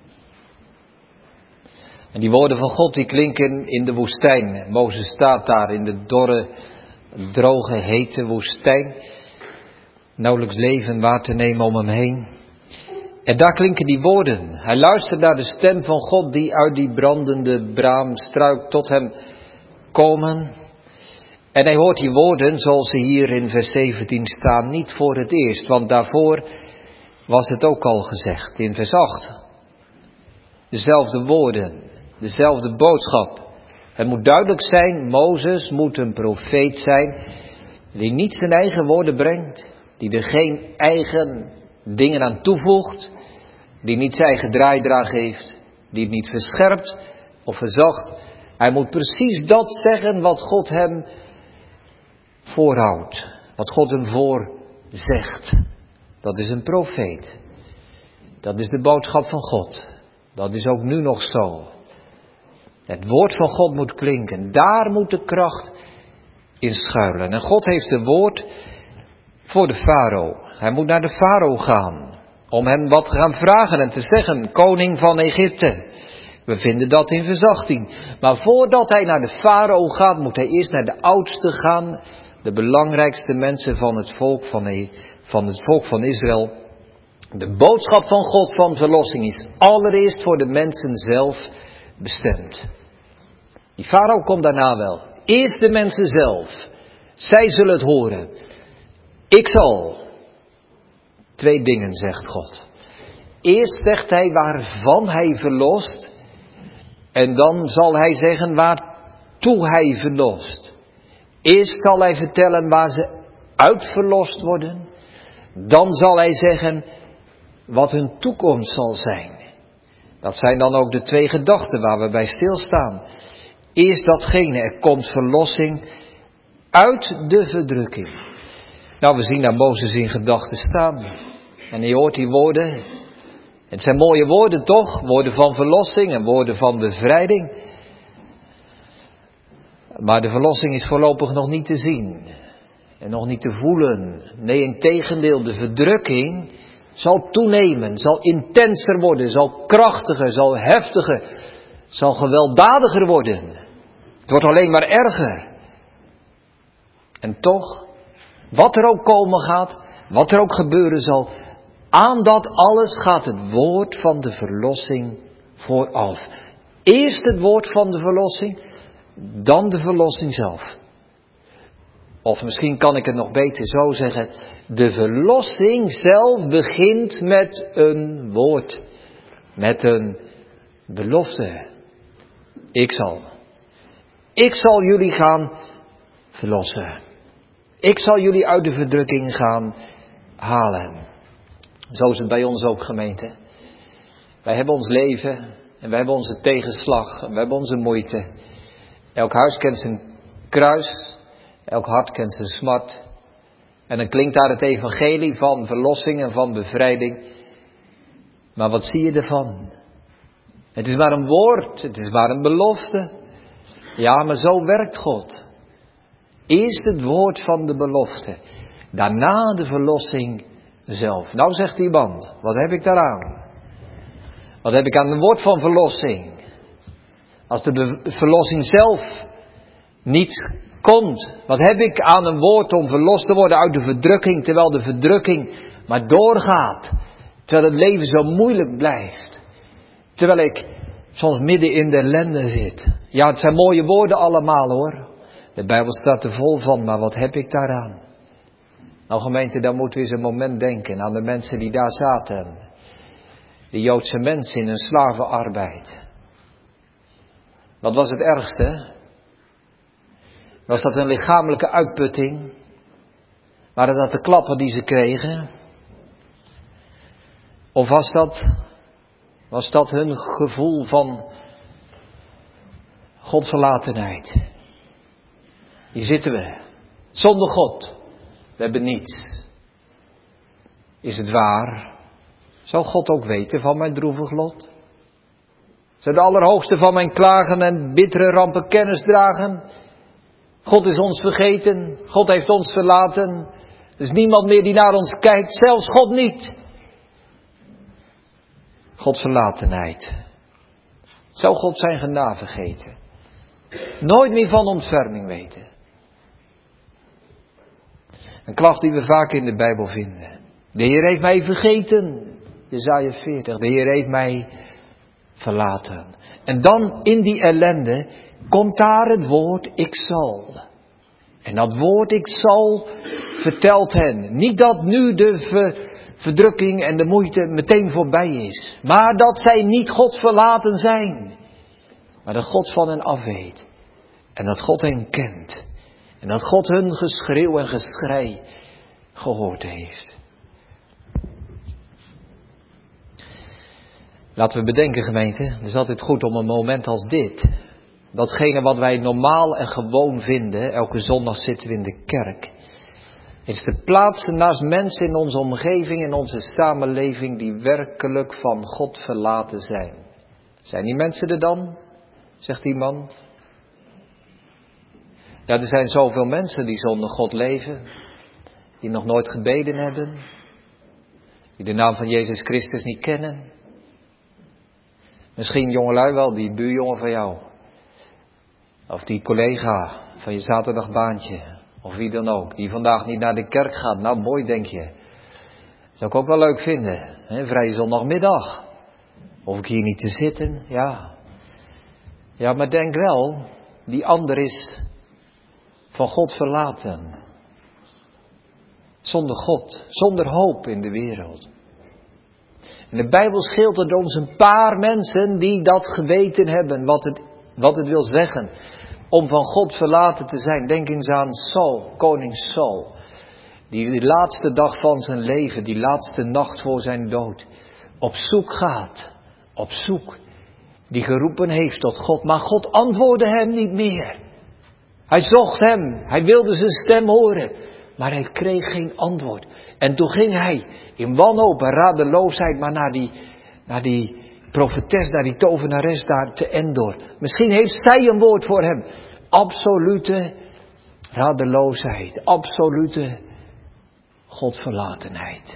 S1: En die woorden van God die klinken in de woestijn. Mozes staat daar in de dorre, droge, hete woestijn. Nauwelijks leven waar te nemen om hem heen. En daar klinken die woorden. Hij luistert naar de stem van God die uit die brandende braamstruik tot hem komen. En hij hoort die woorden zoals ze hier in vers zeventien staan niet voor het eerst. Want daarvoor was het ook al gezegd in vers acht. Dezelfde woorden, dezelfde boodschap. Het moet duidelijk zijn, Mozes moet een profeet zijn die niet zijn eigen woorden brengt. Die er geen eigen dingen aan toevoegt. Die niet zijn eigen draai eraan geeft. Die het niet verscherpt of verzacht. Hij moet precies dat zeggen wat God hem voorhoudt. Wat God hem voorzegt. Dat is een profeet. Dat is de boodschap van God. Dat is ook nu nog zo. Het woord van God moet klinken. Daar moet de kracht in schuilen. En God heeft het woord voor de farao. Hij moet naar de farao gaan. Om hem wat te gaan vragen en te zeggen. Koning van Egypte. We vinden dat in vers achttien. Maar voordat hij naar de farao gaat, moet hij eerst naar de oudsten gaan. De belangrijkste mensen van het volk van, van het volk van Israël. De boodschap van God van verlossing is allereerst voor de mensen zelf bestemd. Die farao komt daarna wel. Eerst de mensen zelf. Zij zullen het horen. Ik zal. Twee dingen zegt God. Eerst zegt hij waarvan hij verlost. En dan zal hij zeggen waartoe hij verlost. Eerst zal hij vertellen waar ze uit verlost worden. Dan zal hij zeggen wat hun toekomst zal zijn. Dat zijn dan ook de twee gedachten waar we bij stilstaan. Eerst datgene, er komt verlossing uit de verdrukking. Nou, we zien daar Mozes in gedachten staan. En hij hoort die woorden. Het zijn mooie woorden toch? Woorden van verlossing en woorden van bevrijding. Maar de verlossing is voorlopig nog niet te zien. En nog niet te voelen. Nee, integendeel, de verdrukking zal toenemen, zal intenser worden, zal krachtiger, zal heftiger, zal gewelddadiger worden. Het wordt alleen maar erger. En toch, wat er ook komen gaat, wat er ook gebeuren zal, aan dat alles gaat het woord van de verlossing vooraf. Eerst het woord van de verlossing, dan de verlossing zelf. Of misschien kan ik het nog beter zo zeggen. De verlossing zelf begint met een woord. Met een belofte. Ik zal. Ik zal jullie gaan verlossen. Ik zal jullie uit de verdrukking gaan halen. Zo is het bij ons ook, gemeente. Wij hebben ons leven. En wij hebben onze tegenslag. En wij hebben onze moeite. Elk huis kent zijn kruis. Elk hart kent zijn smart. En dan klinkt daar het evangelie van verlossing en van bevrijding. Maar wat zie je ervan? Het is maar een woord, het is maar een belofte. Ja, maar zo werkt God. Eerst het woord van de belofte. Daarna de verlossing zelf. Nou zegt iemand, wat heb ik daaraan? Wat heb ik aan het woord van verlossing? Als de be- verlossing zelf niet komt. Wat heb ik aan een woord om verlost te worden uit de verdrukking, terwijl de verdrukking maar doorgaat. Terwijl het leven zo moeilijk blijft. Terwijl ik soms midden in de ellende zit. Ja, het zijn mooie woorden allemaal hoor. De Bijbel staat er vol van, maar wat heb ik daaraan? Nou gemeente, dan moeten we eens een moment denken aan de mensen die daar zaten. De Joodse mensen in hun slavenarbeid. Wat was het ergste? Was dat een lichamelijke uitputting? Waren dat de klappen die ze kregen? Of was dat, was dat hun gevoel van godverlatenheid? Hier zitten we, zonder God. We hebben niets. Is het waar? Zou God ook weten van mijn droevig lot? Zou de Allerhoogste van mijn klagen en bittere rampen kennis dragen? God is ons vergeten. God heeft ons verlaten. Er is niemand meer die naar ons kijkt. Zelfs God niet. Godverlatenheid. Zou God zijn genade vergeten? Nooit meer van ontferming weten. Een klacht die we vaak in de Bijbel vinden. De Heer heeft mij vergeten. Jesaja veertig. De Heer heeft mij verlaten. En dan in die ellende komt daar het woord ik zal. En dat woord ik zal vertelt hen. Niet dat nu de ver, verdrukking en de moeite meteen voorbij is. Maar dat zij niet God verlaten zijn. Maar dat God van hen afweet. En dat God hen kent. En dat God hun geschreeuw en geschrei gehoord heeft. Laten we bedenken, gemeente, het is altijd goed om een moment als dit, datgene wat wij normaal en gewoon vinden, elke zondag zitten we in de kerk, is te plaatsen naast mensen in onze omgeving, in onze samenleving, die werkelijk van God verlaten zijn. Zijn die mensen er dan? Zegt die man. Ja, er zijn zoveel mensen die zonder God leven, die nog nooit gebeden hebben, die de naam van Jezus Christus niet kennen. Misschien jongelui wel, die buurjongen van jou. Of die collega van je zaterdagbaantje. Of wie dan ook, die vandaag niet naar de kerk gaat. Nou, mooi denk je. Dat zou ik ook wel leuk vinden. Hè? Vrije zondagmiddag. Hoef ik hier niet te zitten? Ja. Ja, maar denk wel, die ander is van God verlaten. Zonder God, zonder hoop in de wereld. En de Bijbel schildert ons een paar mensen die dat geweten hebben, wat het, wat het wil zeggen. Om van God verlaten te zijn. Denk eens aan Saul, koning Saul. Die de laatste dag van zijn leven, die laatste nacht voor zijn dood, op zoek gaat. Op zoek. Die geroepen heeft tot God. Maar God antwoordde hem niet meer. Hij zocht hem. Hij wilde zijn stem horen. Maar hij kreeg geen antwoord. En toen ging hij in wanhoop en radeloosheid maar naar die, naar die profetes, naar die tovenares daar te Endor. Misschien heeft zij een woord voor hem. Absolute radeloosheid. Absolute Godverlatenheid.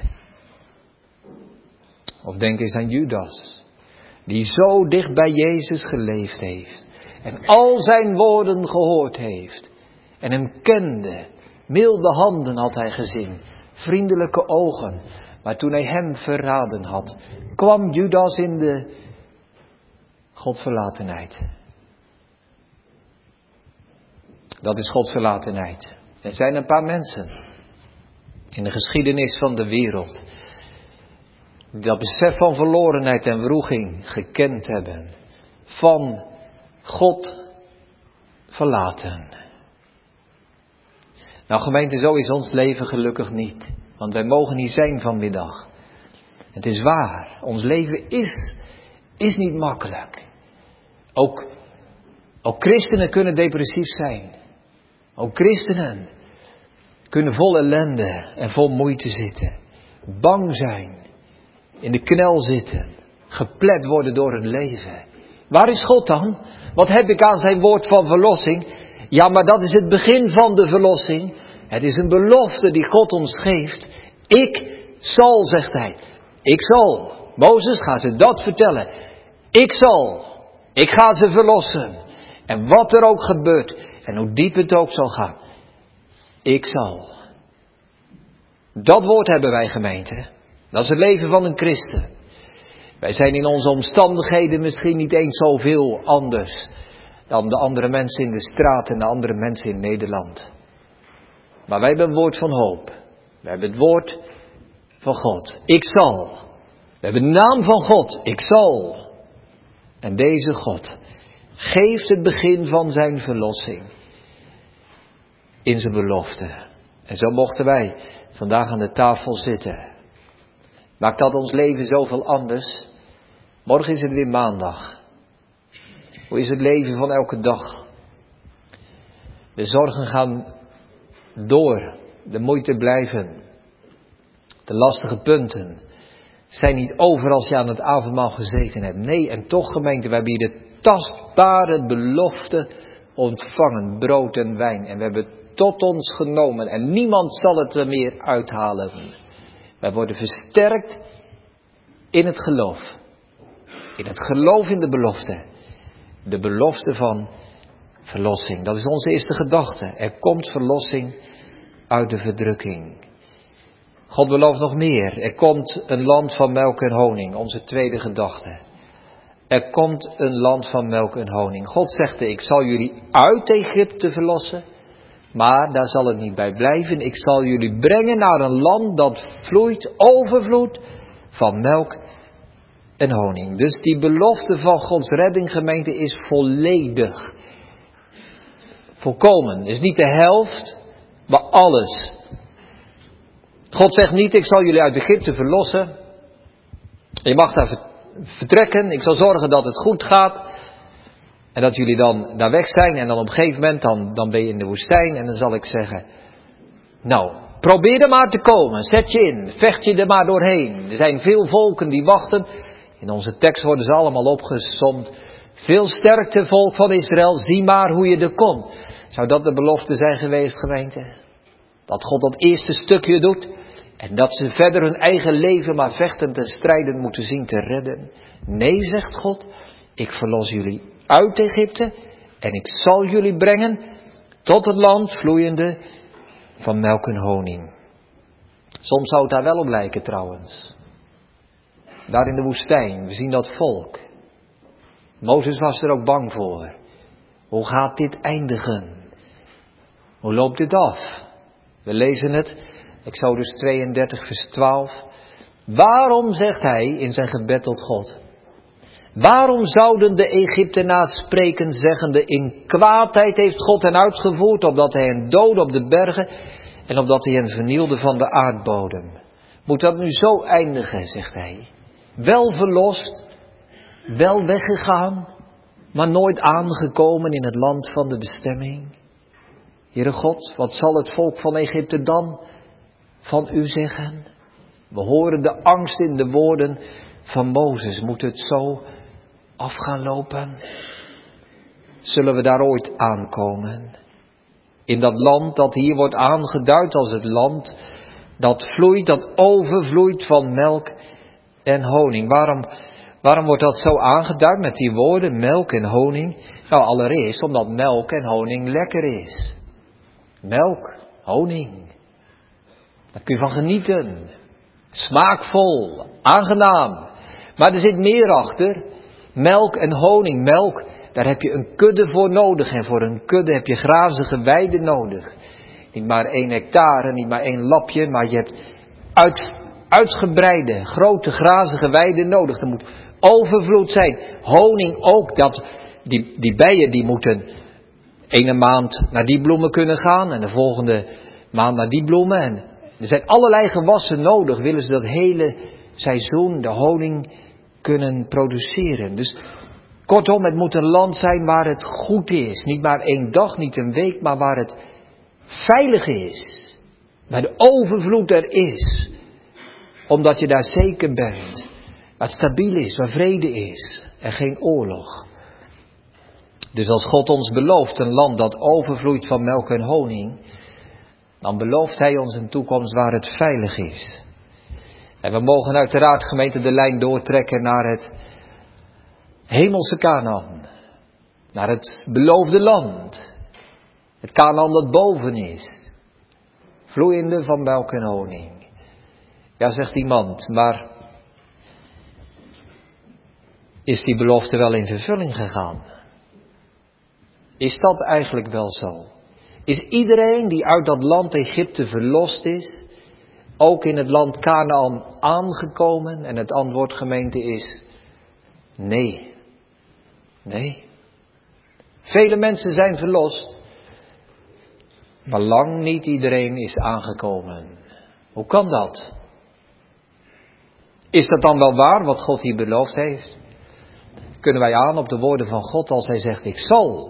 S1: Of denk eens aan Judas. Die zo dicht bij Jezus geleefd heeft. En al zijn woorden gehoord heeft. En hem kende. Milde handen had hij gezien. Vriendelijke ogen. Maar toen hij hem verraden had, kwam Judas in de Godverlatenheid. Dat is Godverlatenheid. Er zijn een paar mensen in de geschiedenis van de wereld die dat besef van verlorenheid en wroeging gekend hebben. Van God verlaten. Nou gemeente, zo is ons leven gelukkig niet. Want wij mogen niet zijn vanmiddag. Het is waar. Ons leven is, is niet makkelijk. Ook, ook christenen kunnen depressief zijn. Ook christenen kunnen vol ellende en vol moeite zitten. Bang zijn. In de knel zitten. Geplet worden door hun leven. Waar is God dan? Wat heb ik aan zijn woord van verlossing? Ja, maar dat is het begin van de verlossing. Het is een belofte die God ons geeft. Ik zal, zegt hij. Ik zal. Mozes, ga ze dat vertellen. Ik zal. Ik ga ze verlossen. En wat er ook gebeurt. En hoe diep het ook zal gaan. Ik zal. Dat woord hebben wij, gemeente. Dat is het leven van een christen. Wij zijn in onze omstandigheden misschien niet eens zoveel anders dan de andere mensen in de straat en de andere mensen in Nederland. Maar wij hebben een woord van hoop. We hebben het woord van God. Ik zal. We hebben de naam van God. Ik zal. En deze God geeft het begin van zijn verlossing in zijn belofte. En zo mochten wij vandaag aan de tafel zitten. Maakt dat ons leven zoveel anders? Morgen is het weer maandag. Hoe is het leven van elke dag? De zorgen gaan door. De moeite blijven. De lastige punten zijn niet over als je aan het avondmaal gezeten hebt. Nee, en toch gemeente, we hebben hier de tastbare belofte ontvangen. Brood en wijn. En we hebben het tot ons genomen. En niemand zal het er meer uithalen. Wij worden versterkt in het geloof. In het geloof in de belofte. De belofte van verlossing. Dat is onze eerste gedachte. Er komt verlossing uit de verdrukking. God belooft nog meer. Er komt een land van melk en honing. Onze tweede gedachte. Er komt een land van melk en honing. God zegt, ik zal jullie uit Egypte verlossen. Maar daar zal het niet bij blijven. Ik zal jullie brengen naar een land dat vloeit, overvloed van melk en honing. Dus die belofte van Gods redding, gemeente, is volledig. Volkomen. Is niet de helft, maar alles. God zegt niet, ik zal jullie uit Egypte verlossen. Je mag daar vertrekken. Ik zal zorgen dat het goed gaat. En dat jullie dan daar weg zijn. En dan op een gegeven moment, dan, dan ben je in de woestijn. En dan zal ik zeggen, nou, probeer er maar te komen. Zet je in. Vecht je er maar doorheen. Er zijn veel volken die wachten. In onze tekst worden ze allemaal opgesomd. Veel sterkte, volk van Israël. Zie maar hoe je er komt. Zou dat de belofte zijn geweest, gemeente? Dat God dat eerste stukje doet. En dat ze verder hun eigen leven maar vechtend en strijdend moeten zien te redden. Nee, zegt God. Ik verlos jullie uit Egypte. En ik zal jullie brengen tot het land vloeiende van melk en honing. Soms zou het daar wel op lijken trouwens. Daar in de woestijn, we zien dat volk. Mozes was er ook bang voor. Hoe gaat dit eindigen? Hoe loopt dit af? We lezen het, Exodus tweeëndertig vers twaalf. Waarom, zegt hij in zijn gebed tot God, waarom zouden de Egyptenaars spreken, zeggende, in kwaadheid heeft God hen uitgevoerd, opdat hij hen doodde op de bergen en opdat hij hen vernielde van de aardbodem. Moet dat nu zo eindigen, zegt hij. Wel verlost, wel weggegaan, maar nooit aangekomen in het land van de bestemming. Heere God, wat zal het volk van Egypte dan van u zeggen? We horen de angst in de woorden van Mozes. Moet het zo af gaan lopen? Zullen we daar ooit aankomen? In dat land dat hier wordt aangeduid als het land dat vloeit, dat overvloeit van melk en honing. Waarom, waarom wordt dat zo aangeduid met die woorden melk en honing? Nou, allereerst omdat melk en honing lekker is. Melk, honing. Daar kun je van genieten. Smaakvol, aangenaam. Maar er zit meer achter. Melk en honing. Melk, daar heb je een kudde voor nodig. En voor een kudde heb je grazige weiden nodig. Niet maar één hectare, niet maar één lapje. Maar je hebt uit, uitgebreide, grote grazige weiden nodig. Er moet overvloed zijn. Honing ook. Dat, die, die bijen die moeten ene maand naar die bloemen kunnen gaan. En de volgende maand naar die bloemen. En er zijn allerlei gewassen nodig. Willen ze dat hele seizoen de honing kunnen produceren. Dus kortom, het moet een land zijn waar het goed is. Niet maar één dag, niet een week, maar waar het veilig is. Waar de overvloed er is. Omdat je daar zeker bent. Waar het stabiel is, waar vrede is. En geen oorlog. Dus als God ons belooft een land dat overvloeit van melk en honing, dan belooft hij ons een toekomst waar het veilig is. En we mogen uiteraard, gemeente, de lijn doortrekken naar het hemelse Kanaan. Naar het beloofde land. Het Kanaan dat boven is. Vloeiende van melk en honing. Ja, zegt iemand, maar is die belofte wel in vervulling gegaan? Is dat eigenlijk wel zo? Is iedereen die uit dat land Egypte verlost is, ook in het land Kanaan aangekomen? En het antwoord, gemeente, is nee. Nee. Vele mensen zijn verlost, maar lang niet iedereen is aangekomen. Hoe kan dat? Is dat dan wel waar wat God hier beloofd heeft? Kunnen wij aan op de woorden van God als hij zegt, ik zal.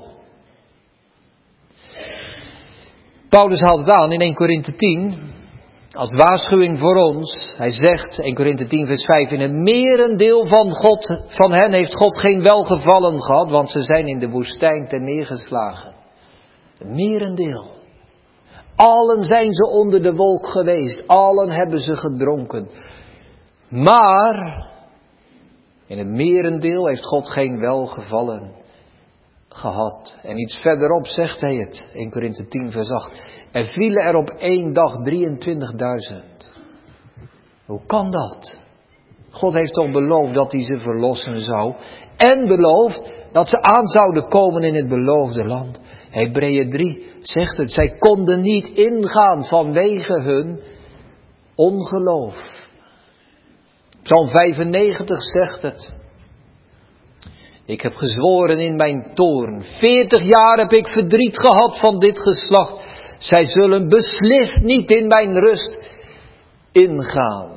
S1: Paulus haalt het aan in Eerste Korinthe tien, als waarschuwing voor ons. Hij zegt, Eerste Korinthe tien vers vijf, in het merendeel van, God, van hen heeft God geen welgevallen gehad, want ze zijn in de woestijn ten neergeslagen. Het merendeel. Allen zijn ze onder de wolk geweest, allen hebben ze gedronken. Maar In het merendeel heeft God geen welgevallen gehad. En iets verderop zegt hij het, in Korinthe tien vers acht. Er vielen er op één dag drieëntwintigduizend. Hoe kan dat? God heeft toch beloofd dat hij ze verlossen zou. En beloofd dat ze aan zouden komen in het beloofde land. Hebreeën drie zegt het. Zij konden niet ingaan vanwege hun ongeloof. Psalm vijfennegentig zegt het. Ik heb gezworen in mijn toorn. Veertig jaar heb ik verdriet gehad van dit geslacht. Zij zullen beslist niet in mijn rust ingaan.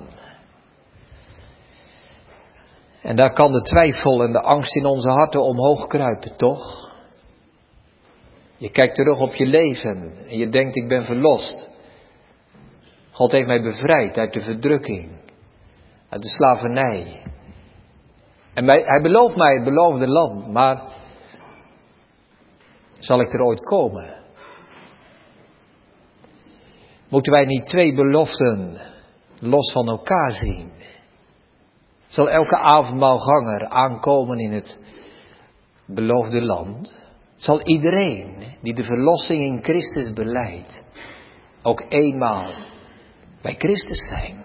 S1: En daar kan de twijfel en de angst in onze harten omhoog kruipen, toch? Je kijkt terug op je leven en je denkt, ik ben verlost. God heeft mij bevrijd uit de verdrukking, uit de slavernij. En mij, hij belooft mij het beloofde land, maar zal ik er ooit komen? Moeten wij niet twee beloften los van elkaar zien? Zal elke avondmaalganger aankomen in het beloofde land? Zal iedereen die de verlossing in Christus belijdt ook eenmaal bij Christus zijn?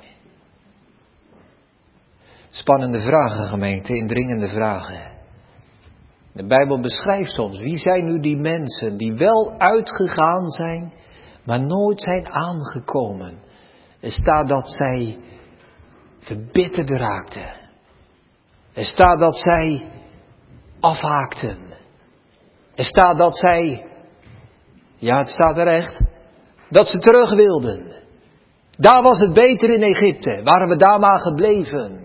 S1: Spannende vragen, gemeente, indringende vragen. De Bijbel beschrijft ons, wie zijn nu die mensen die wel uitgegaan zijn, maar nooit zijn aangekomen? Er staat dat zij verbitterd raakten. Er staat dat zij afhaakten. Er staat dat zij, ja het staat er echt, dat ze terug wilden. Daar was het beter in Egypte, waren we daar maar gebleven.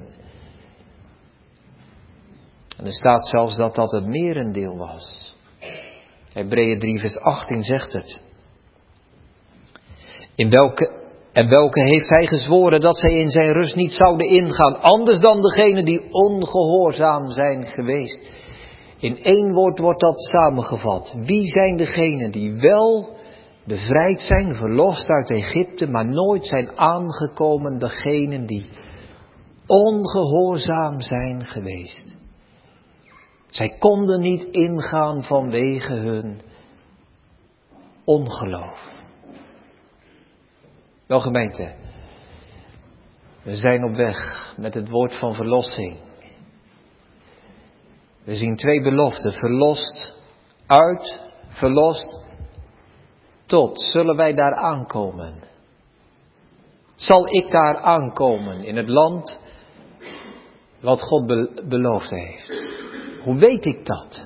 S1: En er staat zelfs dat dat het merendeel was. Hebreeën drie vers achttien zegt het. In welke, en welke heeft hij gezworen dat zij in zijn rust niet zouden ingaan, anders dan degene die ongehoorzaam zijn geweest. In één woord wordt dat samengevat. Wie zijn degenen die wel bevrijd zijn, verlost uit Egypte, maar nooit zijn aangekomen, degenen die ongehoorzaam zijn geweest. Zij konden niet ingaan vanwege hun ongeloof. Wel gemeente, we zijn op weg met het woord van verlossing. We zien twee beloften, verlost uit, verlost tot. Zullen wij daar aankomen? Zal ik daar aankomen in het land wat God be- beloofd heeft? Hoe weet ik dat?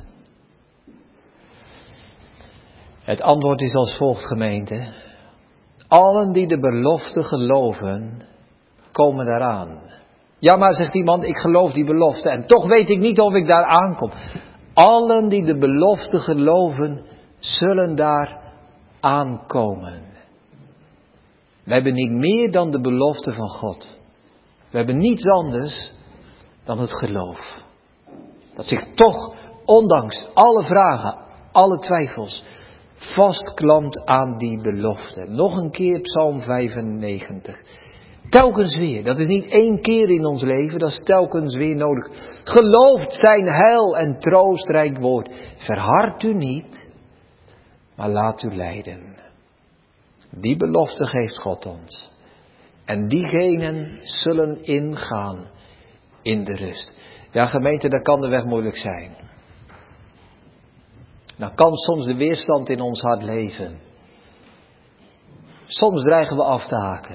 S1: Het antwoord is als volgt, gemeente. Allen die de belofte geloven, komen daaraan. Ja, maar zegt iemand, ik geloof die belofte en toch weet ik niet of ik daar aankom. Allen die de belofte geloven, zullen daar aankomen. We hebben niet meer dan de belofte van God. We hebben niets anders dan het geloof. Dat zich toch, ondanks alle vragen, alle twijfels, vastklampt aan die belofte. Nog een keer Psalm vijfennegentig. Telkens weer. Dat is niet één keer in ons leven, dat is telkens weer nodig. Gelooft zijn heil en troostrijk woord. Verhard u niet, maar laat u leiden. Die belofte geeft God ons. En diegenen zullen ingaan in de rust. Ja, gemeente, dat kan de weg moeilijk zijn. Dan kan soms de weerstand in ons hart leven. Soms dreigen we af te haken.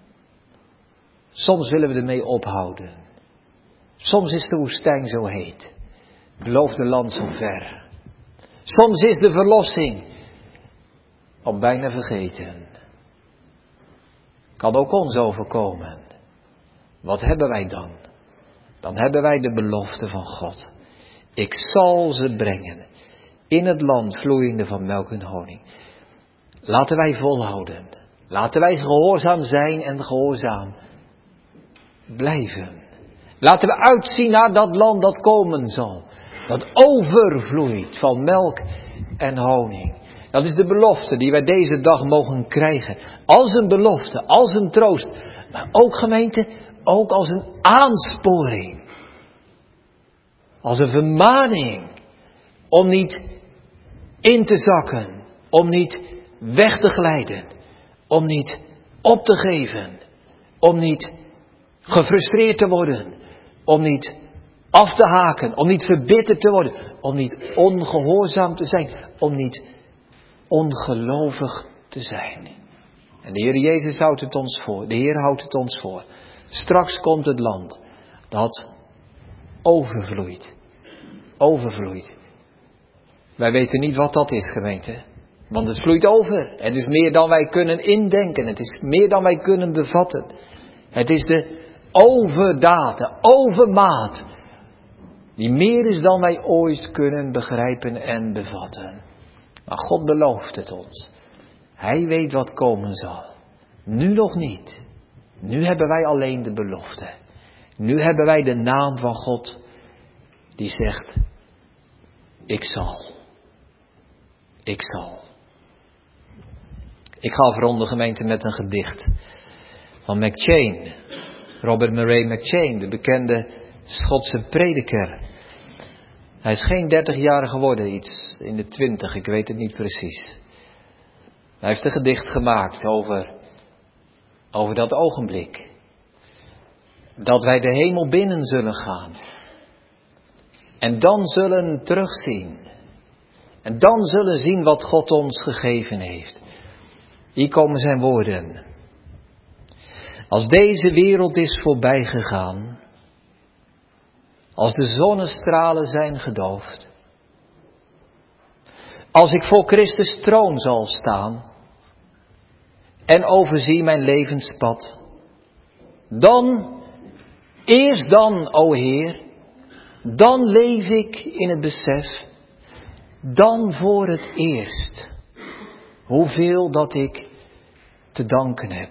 S1: Soms willen we ermee ophouden. Soms is de woestijn zo heet. Het beloofde land zo ver. Soms is de verlossing al bijna vergeten. Kan ook ons overkomen. Wat hebben wij dan? Dan hebben wij de belofte van God. Ik zal ze brengen in het land vloeiende van melk en honing. Laten wij volhouden. Laten wij gehoorzaam zijn en gehoorzaam blijven. Laten we uitzien naar dat land dat komen zal. Dat overvloeit van melk en honing. Dat is de belofte die wij deze dag mogen krijgen. Als een belofte, als een troost. Maar ook, gemeente, ook als een aansporing. als een vermaning om niet in te zakken, om niet weg te glijden, om niet op te geven, om niet gefrustreerd te worden, om niet af te haken, om niet verbitterd te worden, om niet ongehoorzaam te zijn, om niet ongelovig te zijn. En de Heer Jezus houdt het ons voor, de Heer houdt het ons voor. Straks komt het land dat overvloeit, overvloeit. Wij weten niet wat dat is, gemeente, want het vloeit over. Het is meer dan wij kunnen indenken, het is meer dan wij kunnen bevatten. Het is de overdaad, de overmaat, die meer is dan wij ooit kunnen begrijpen en bevatten. Maar God belooft het ons. Hij weet wat komen zal. Nu nog niet. Nu hebben wij alleen de belofte. Nu hebben wij de naam van God die zegt, ik zal. Ik zal. Ik ga afronden, gemeente, met een gedicht van McCheyne. Robert Murray McCheyne, de bekende Schotse prediker. Hij is geen dertig jaar geworden, iets in de twintig, ik weet het niet precies. Hij heeft een gedicht gemaakt over, over dat ogenblik. Dat wij de hemel binnen zullen gaan. En dan zullen terugzien. En dan zullen zien wat God ons gegeven heeft. Hier komen zijn woorden. Als deze wereld is voorbij gegaan. Als de zonnestralen zijn gedoofd. Als ik voor Christus troon zal staan. En overzie mijn levenspad. Dan, eerst dan, o Heer. Dan leef ik in het besef. Dan voor het eerst. Hoeveel dat ik te danken heb.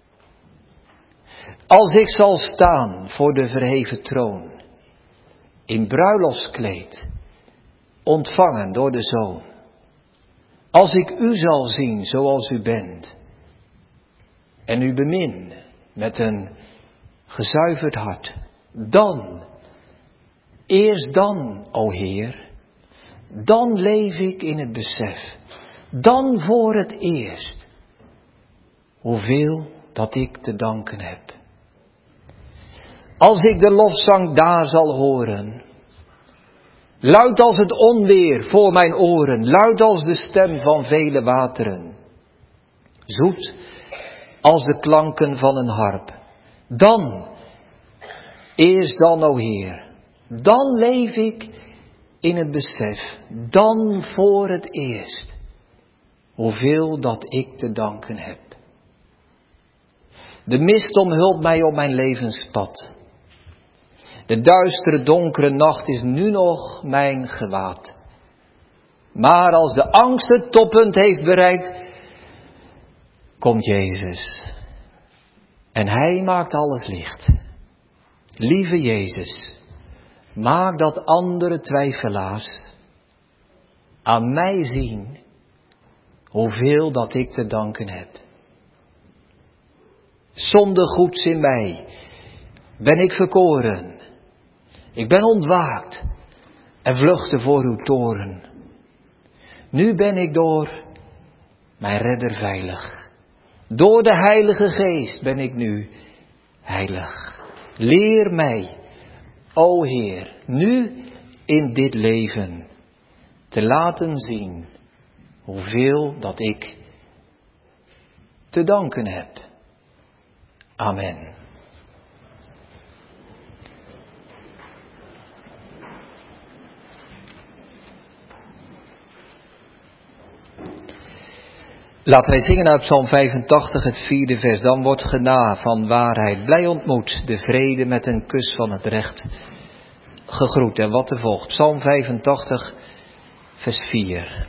S1: Als ik zal staan voor de verheven troon. In bruiloftskleed. Ontvangen door de Zoon. Als ik u zal zien zoals u bent. En u bemin met een gezuiverd hart. Dan, eerst dan, o Heer. Dan leef ik in het besef. Dan voor het eerst. Hoeveel dat ik te danken heb. Als ik de lofzang daar zal horen. Luid als het onweer voor mijn oren. Luid als de stem van vele wateren. Zoet als de klanken van een harp. Dan, eerst dan, o Heer. Dan leef ik in het besef. Dan voor het eerst. Hoeveel dat ik te danken heb. De mist omhult mij op mijn levenspad. De duistere donkere nacht is nu nog mijn gewaad. Maar als de angst het toppunt heeft bereikt, komt Jezus. En Hij maakt alles licht. Lieve Jezus, maak dat andere twijfelaars aan mij zien hoeveel dat ik te danken heb. Zonder goeds in mij ben ik verkoren. Ik ben ontwaakt en vluchtte voor uw toren. Nu ben ik door mijn redder veilig. Door de Heilige Geest ben ik nu heilig. Leer mij, o Heer, nu in dit leven te laten zien hoeveel dat ik te danken heb. Amen. Laten wij zingen uit Psalm vijfentachtig, het vierde vers. Dan wordt gena van waarheid blij ontmoet, de vrede met een kus van het recht gegroet. En wat er volgt, Psalm vijfentachtig, vers vier.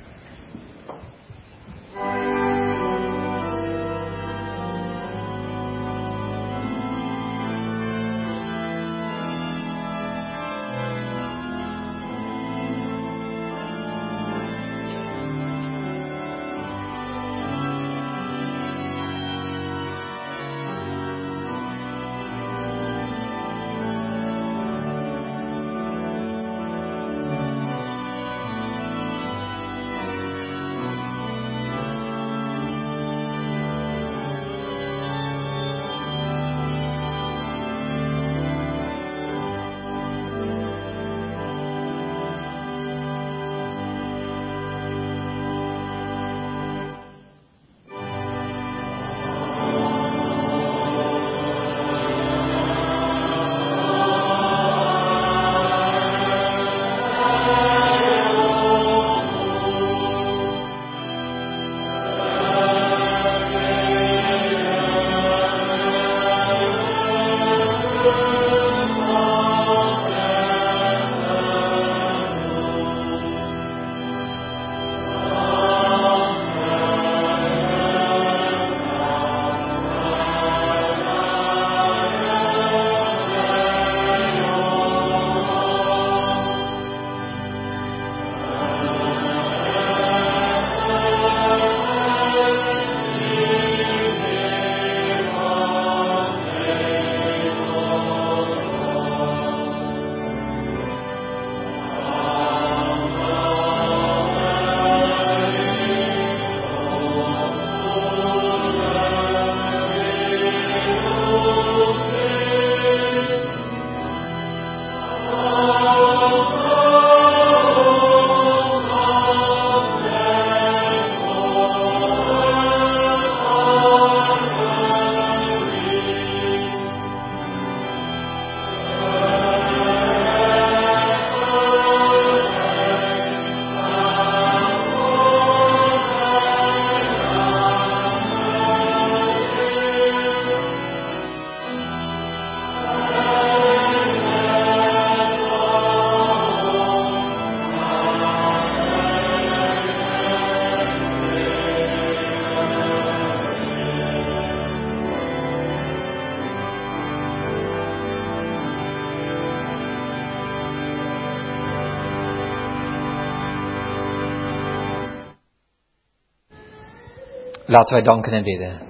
S1: Laten wij danken en bidden.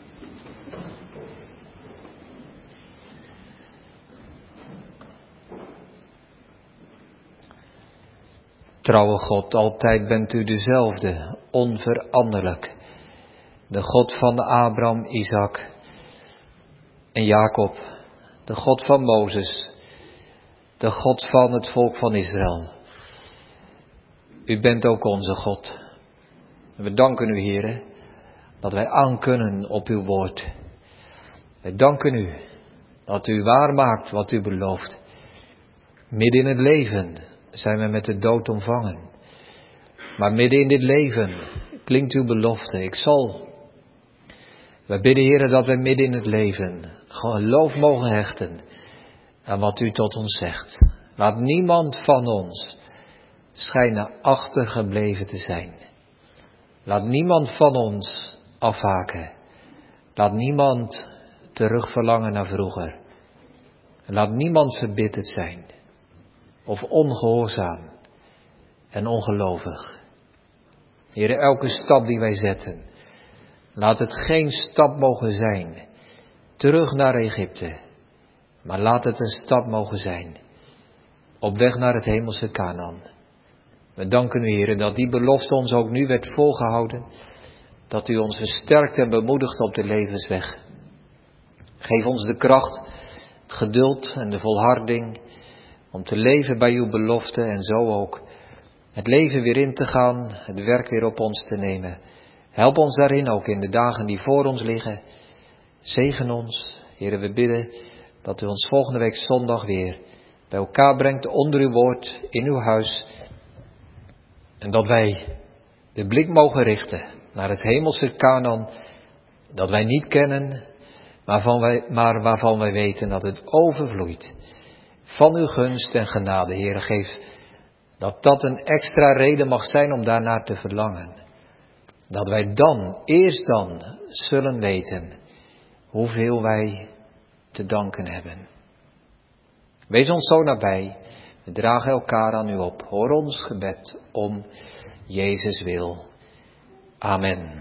S1: Trouwe God, altijd bent u dezelfde, onveranderlijk. De God van Abraham, Isaac en Jacob. De God van Mozes. De God van het volk van Israël. U bent ook onze God. We danken u, Heere, dat wij aankunnen op uw woord. Wij danken u dat u waarmaakt wat u belooft. Midden in het leven zijn we met de dood omvangen. Maar midden in dit leven klinkt uw belofte. Ik zal. Wij bidden, Heere, dat wij midden in het leven geloof mogen hechten aan wat u tot ons zegt. Laat niemand van ons schijnen achtergebleven te zijn. Laat niemand van ons afhaken. Laat niemand terugverlangen naar vroeger. Laat niemand verbitterd zijn of ongehoorzaam en ongelovig. Heere, elke stap die wij zetten, laat het geen stap mogen zijn terug naar Egypte, maar laat het een stap mogen zijn op weg naar het hemelse Kanaan. We danken u, Heere, dat die belofte ons ook nu werd volgehouden, dat u ons versterkt en bemoedigt op de levensweg. Geef ons de kracht, het geduld en de volharding om te leven bij uw belofte en zo ook het leven weer in te gaan, het werk weer op ons te nemen. Help ons daarin ook in de dagen die voor ons liggen. Zegen ons, Heere, we bidden dat u ons volgende week zondag weer bij elkaar brengt onder uw woord in uw huis. En dat wij de blik mogen richten naar het hemelse Kanaan, dat wij niet kennen, maar, van wij, maar waarvan wij weten dat het overvloeit van uw gunst en genade. Heere, geef dat dat een extra reden mag zijn om daarnaar te verlangen. Dat wij dan, eerst dan, zullen weten hoeveel wij te danken hebben. Wees ons zo nabij. We dragen elkaar aan u op. Hoor ons gebed om Jezus wil. Amen.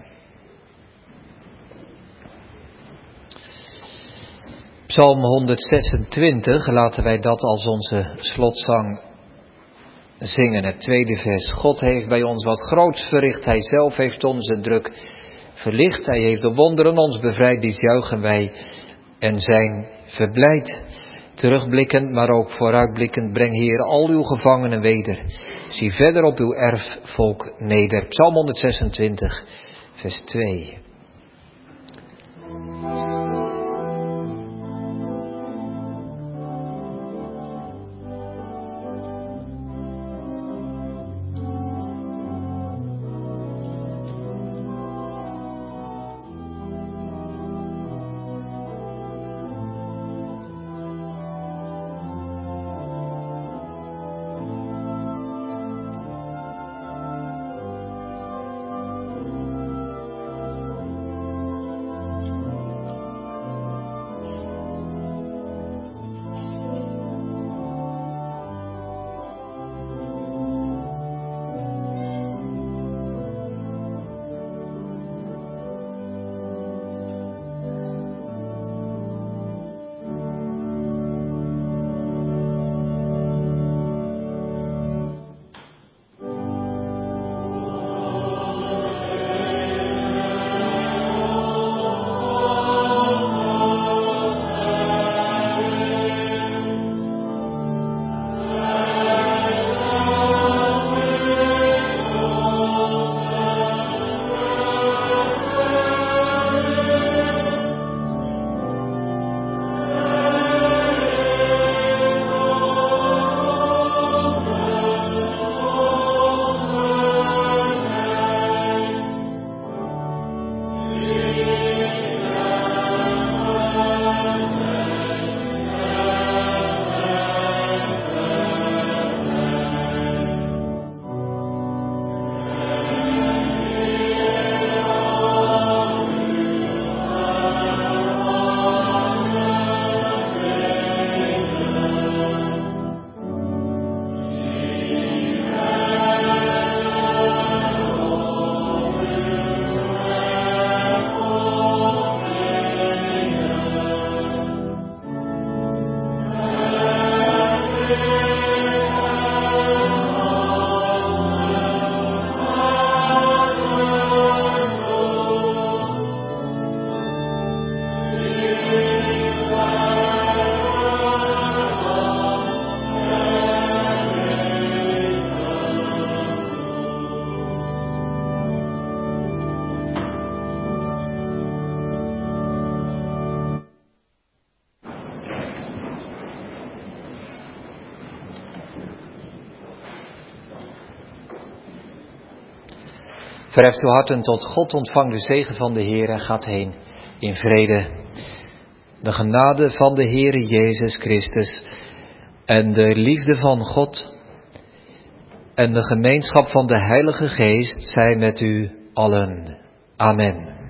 S1: Psalm honderdzesentwintig, laten wij dat als onze slotzang zingen. Het tweede vers. God heeft bij ons wat groots verricht. Hij zelf heeft onze druk verlicht. Hij heeft de wonderen ons bevrijd. Die juichen wij en zijn verblijd. Terugblikkend, maar ook vooruitblikkend, breng Heer al uw gevangenen weder. Zie verder op uw erfvolk neder. Psalm honderdzesentwintig, vers twee. Verheft uw harten tot God, ontvang de zegen van de Heer en gaat heen in vrede. De genade van de Heere Jezus Christus en de liefde van God en de gemeenschap van de Heilige Geest zij met u allen. Amen.